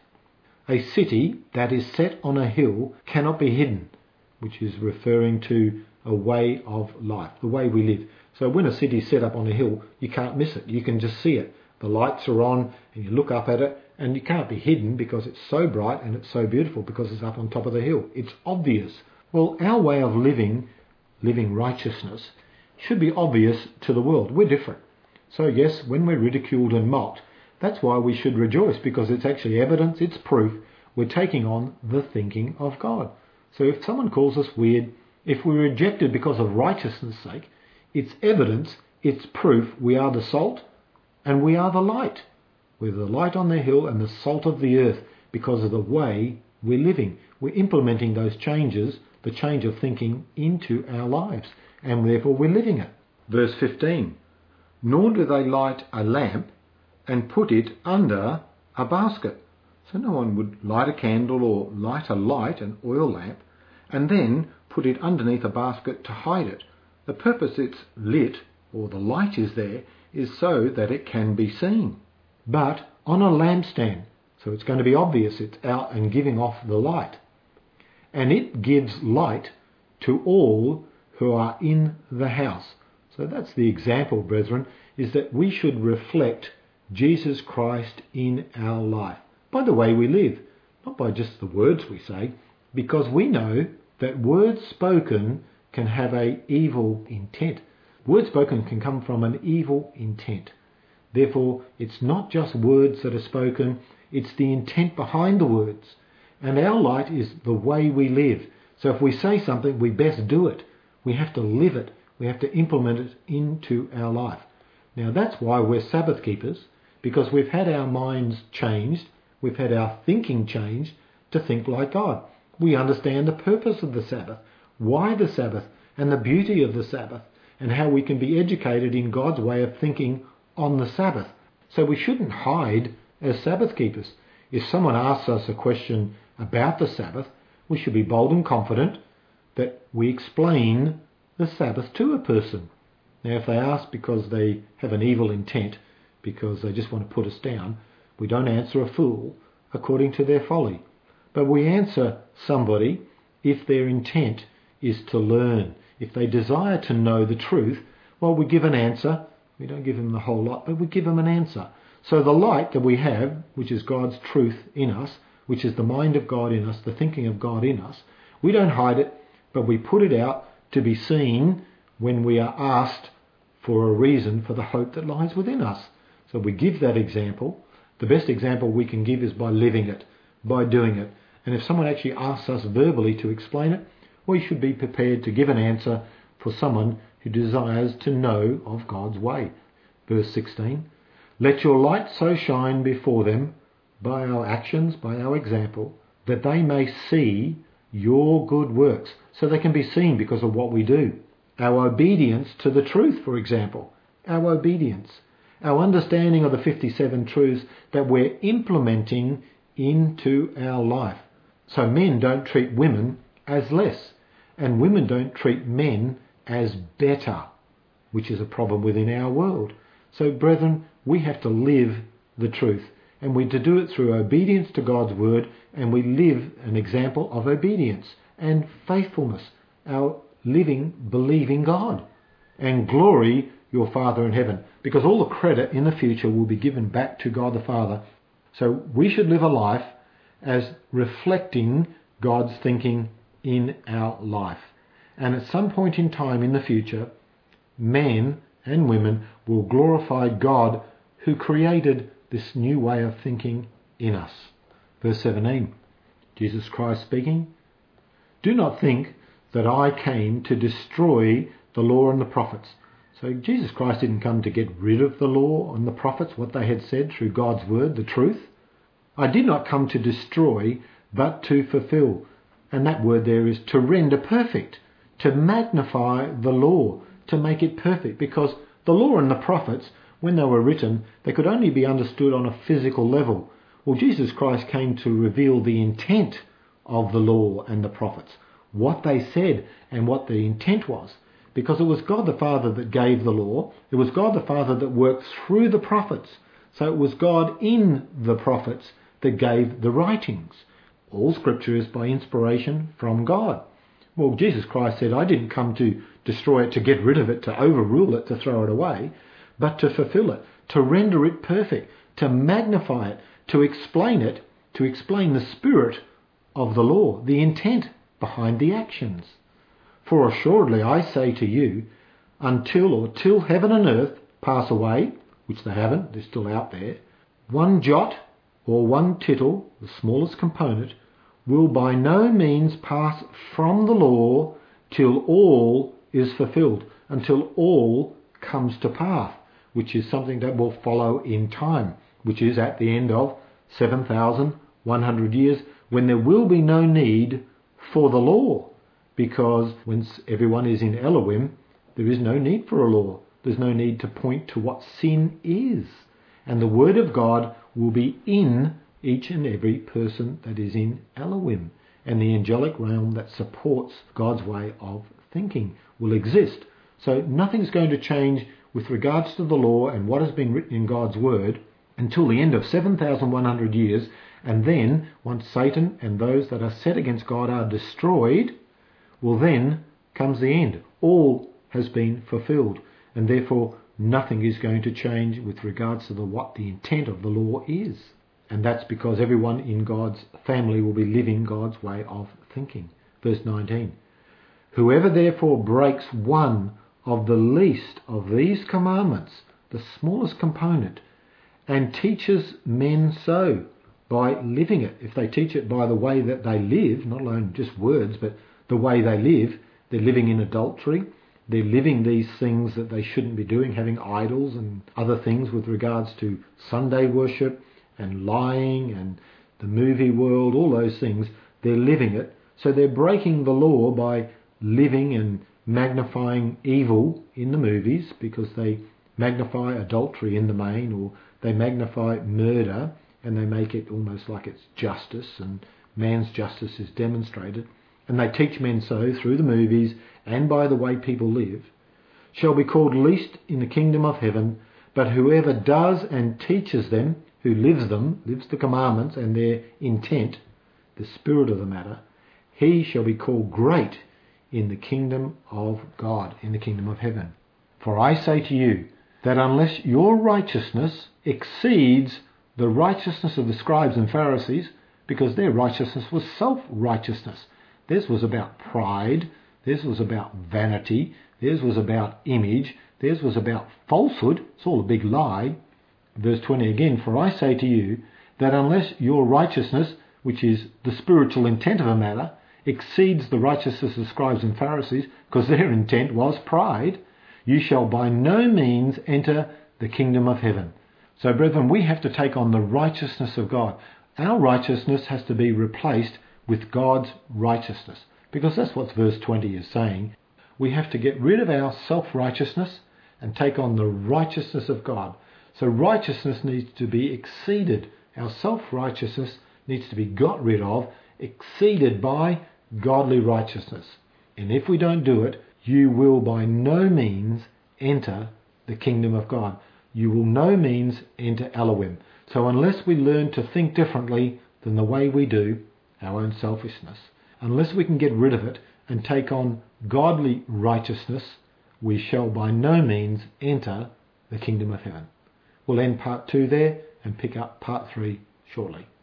A city that is set on a hill cannot be hidden, which is referring to a way of life, the way we live. So when a city is set up on a hill, you can't miss it. You can just see it. The lights are on and you look up at it and you can't be hidden because it's so bright and it's so beautiful because it's up on top of the hill. It's obvious. Well, our way of living, living righteousness, should be obvious to the world. We're different. So yes, when we're ridiculed and mocked, that's why we should rejoice, because it's actually evidence, it's proof we're taking on the thinking of God. So if someone calls us weird, if we're rejected because of righteousness' sake, it's evidence, it's proof we are the salt and we are the light. We're the light on the hill and the salt of the earth because of the way we're living. We're implementing those changes, the change of thinking, into our lives, and therefore we're living it. Verse fifteen, nor do they light a lamp and put it under a basket. So no one would light a candle or light a light, an oil lamp, and then put it underneath a basket to hide it. The purpose it's lit, or the light is there, is so that it can be seen. But on a lampstand, so it's going to be obvious it's out and giving off the light. And it gives light to all who are in the house. So that's the example, brethren, is that we should reflect Jesus Christ in our life by the way we live, not by just the words we say, because we know that words spoken can have an evil intent. Words spoken can come from an evil intent. Therefore, it's not just words that are spoken, it's the intent behind the words. And our light is the way we live. So if we say something, we best do it. We have to live it. We have to implement it into our life. Now that's why we're Sabbath keepers, because we've had our minds changed, we've had our thinking changed to think like God. We understand the purpose of the Sabbath, why the Sabbath, and the beauty of the Sabbath, and how we can be educated in God's way of thinking on the Sabbath. So we shouldn't hide as Sabbath keepers. If someone asks us a question about the Sabbath, we should be bold and confident that we explain the Sabbath to a person. Now if they ask because they have an evil intent, because they just want to put us down, we don't answer a fool according to their folly. But we answer somebody if their intent is to learn. If they desire to know the truth, well, we give an answer. We don't give them the whole lot, but we give them an answer. So the light that we have, which is God's truth in us, which is the mind of God in us, the thinking of God in us, we don't hide it, but we put it out to be seen when we are asked for a reason for the hope that lies within us. So we give that example. The best example we can give is by living it, by doing it. And if someone actually asks us verbally to explain it, we should be prepared to give an answer for someone who desires to know of God's way. Verse sixteen, let your light so shine before them by our actions, by our example, that they may see your good works. So they can be seen because of what we do. Our obedience to the truth, for example. Our obedience. Our understanding of the fifty-seven truths that we're implementing into our life. So men don't treat women as less, and women don't treat men as better, which is a problem within our world. So brethren, we have to live the truth, and we to do it through obedience to God's word, and we live an example of obedience and faithfulness, our living, believing God, and glory your Father in heaven, because all the credit in the future will be given back to God the Father. So we should live a life as reflecting God's thinking in our life. And at some point in time in the future, men and women will glorify God who created this new way of thinking in us. Verse seventeen, Jesus Christ speaking, do not think that I came to destroy the law and the prophets. So Jesus Christ didn't come to get rid of the law and the prophets, what they had said through God's word, the truth. I did not come to destroy but to fulfill. And that word there is to render perfect, to magnify the law, to make it perfect. Because the law and the prophets, when they were written, they could only be understood on a physical level. Well, Jesus Christ came to reveal the intent of the law and the prophets, what they said and what the intent was. Because it was God the Father that gave the law. It was God the Father that worked through the prophets. So it was God in the prophets that gave the writings. All scripture is by inspiration from God. Well, Jesus Christ said, I didn't come to destroy it, to get rid of it, to overrule it, to throw it away, but to fulfill it, to render it perfect, to magnify it, to explain it, to explain the spirit of the law, the intent behind the actions. For assuredly I say to you, until or till heaven and earth pass away, which they haven't, they're still out there, one jot or one tittle, the smallest component, will by no means pass from the law till all is fulfilled, until all comes to pass, which is something that will follow in time, which is at the end of seven thousand one hundred years, when there will be no need for the law, because when everyone is in Elohim, there is no need for a law. There's no need to point to what sin is. And the Word of God will be in each and every person that is in Elohim. And the angelic realm that supports God's way of thinking will exist. So nothing's going to change with regards to the law and what has been written in God's Word until the end of seven thousand one hundred years. And then, once Satan and those that are set against God are destroyed, well, then comes the end. All has been fulfilled. And therefore, nothing is going to change with regards to the, what the intent of the law is. And that's because everyone in God's family will be living God's way of thinking. Verse nineteen. Whoever therefore breaks one of the least of these commandments, the smallest component, and teaches men so, by living it. If they teach it by the way that they live, not alone just words, but the way they live, they're living in adultery, they're living these things that they shouldn't be doing, having idols and other things with regards to Sunday worship and lying and the movie world, all those things, they're living it. So they're breaking the law by living and magnifying evil in the movies, because they magnify adultery in the main, or they magnify murder and they make it almost like it's justice, and man's justice is demonstrated. And they teach men so through the movies and by the way people live, shall be called least in the kingdom of heaven. But whoever does and teaches them, who lives them, lives the commandments and their intent, the spirit of the matter, he shall be called great in the kingdom of God, in the kingdom of heaven. For I say to you that unless your righteousness exceeds the righteousness of the scribes and Pharisees, because their righteousness was self-righteousness. Theirs was about pride, theirs was about vanity, theirs was about image, theirs was about falsehood. It's all a big lie. Verse twenty again, for I say to you that unless your righteousness, which is the spiritual intent of a matter, exceeds the righteousness of scribes and Pharisees, because their intent was pride, you shall by no means enter the kingdom of heaven. So, brethren, we have to take on the righteousness of God. Our righteousness has to be replaced with God's righteousness, because that's what verse twenty is saying. We have to get rid of our self-righteousness and take on the righteousness of God. So righteousness needs to be exceeded. Our self-righteousness needs to be got rid of, exceeded by godly righteousness. And if we don't do it, you will by no means enter the kingdom of God. You will no means enter Elohim. So unless we learn to think differently than the way we do, our own selfishness, unless we can get rid of it and take on godly righteousness, we shall by no means enter the kingdom of heaven. We'll end part two there and pick up part three shortly.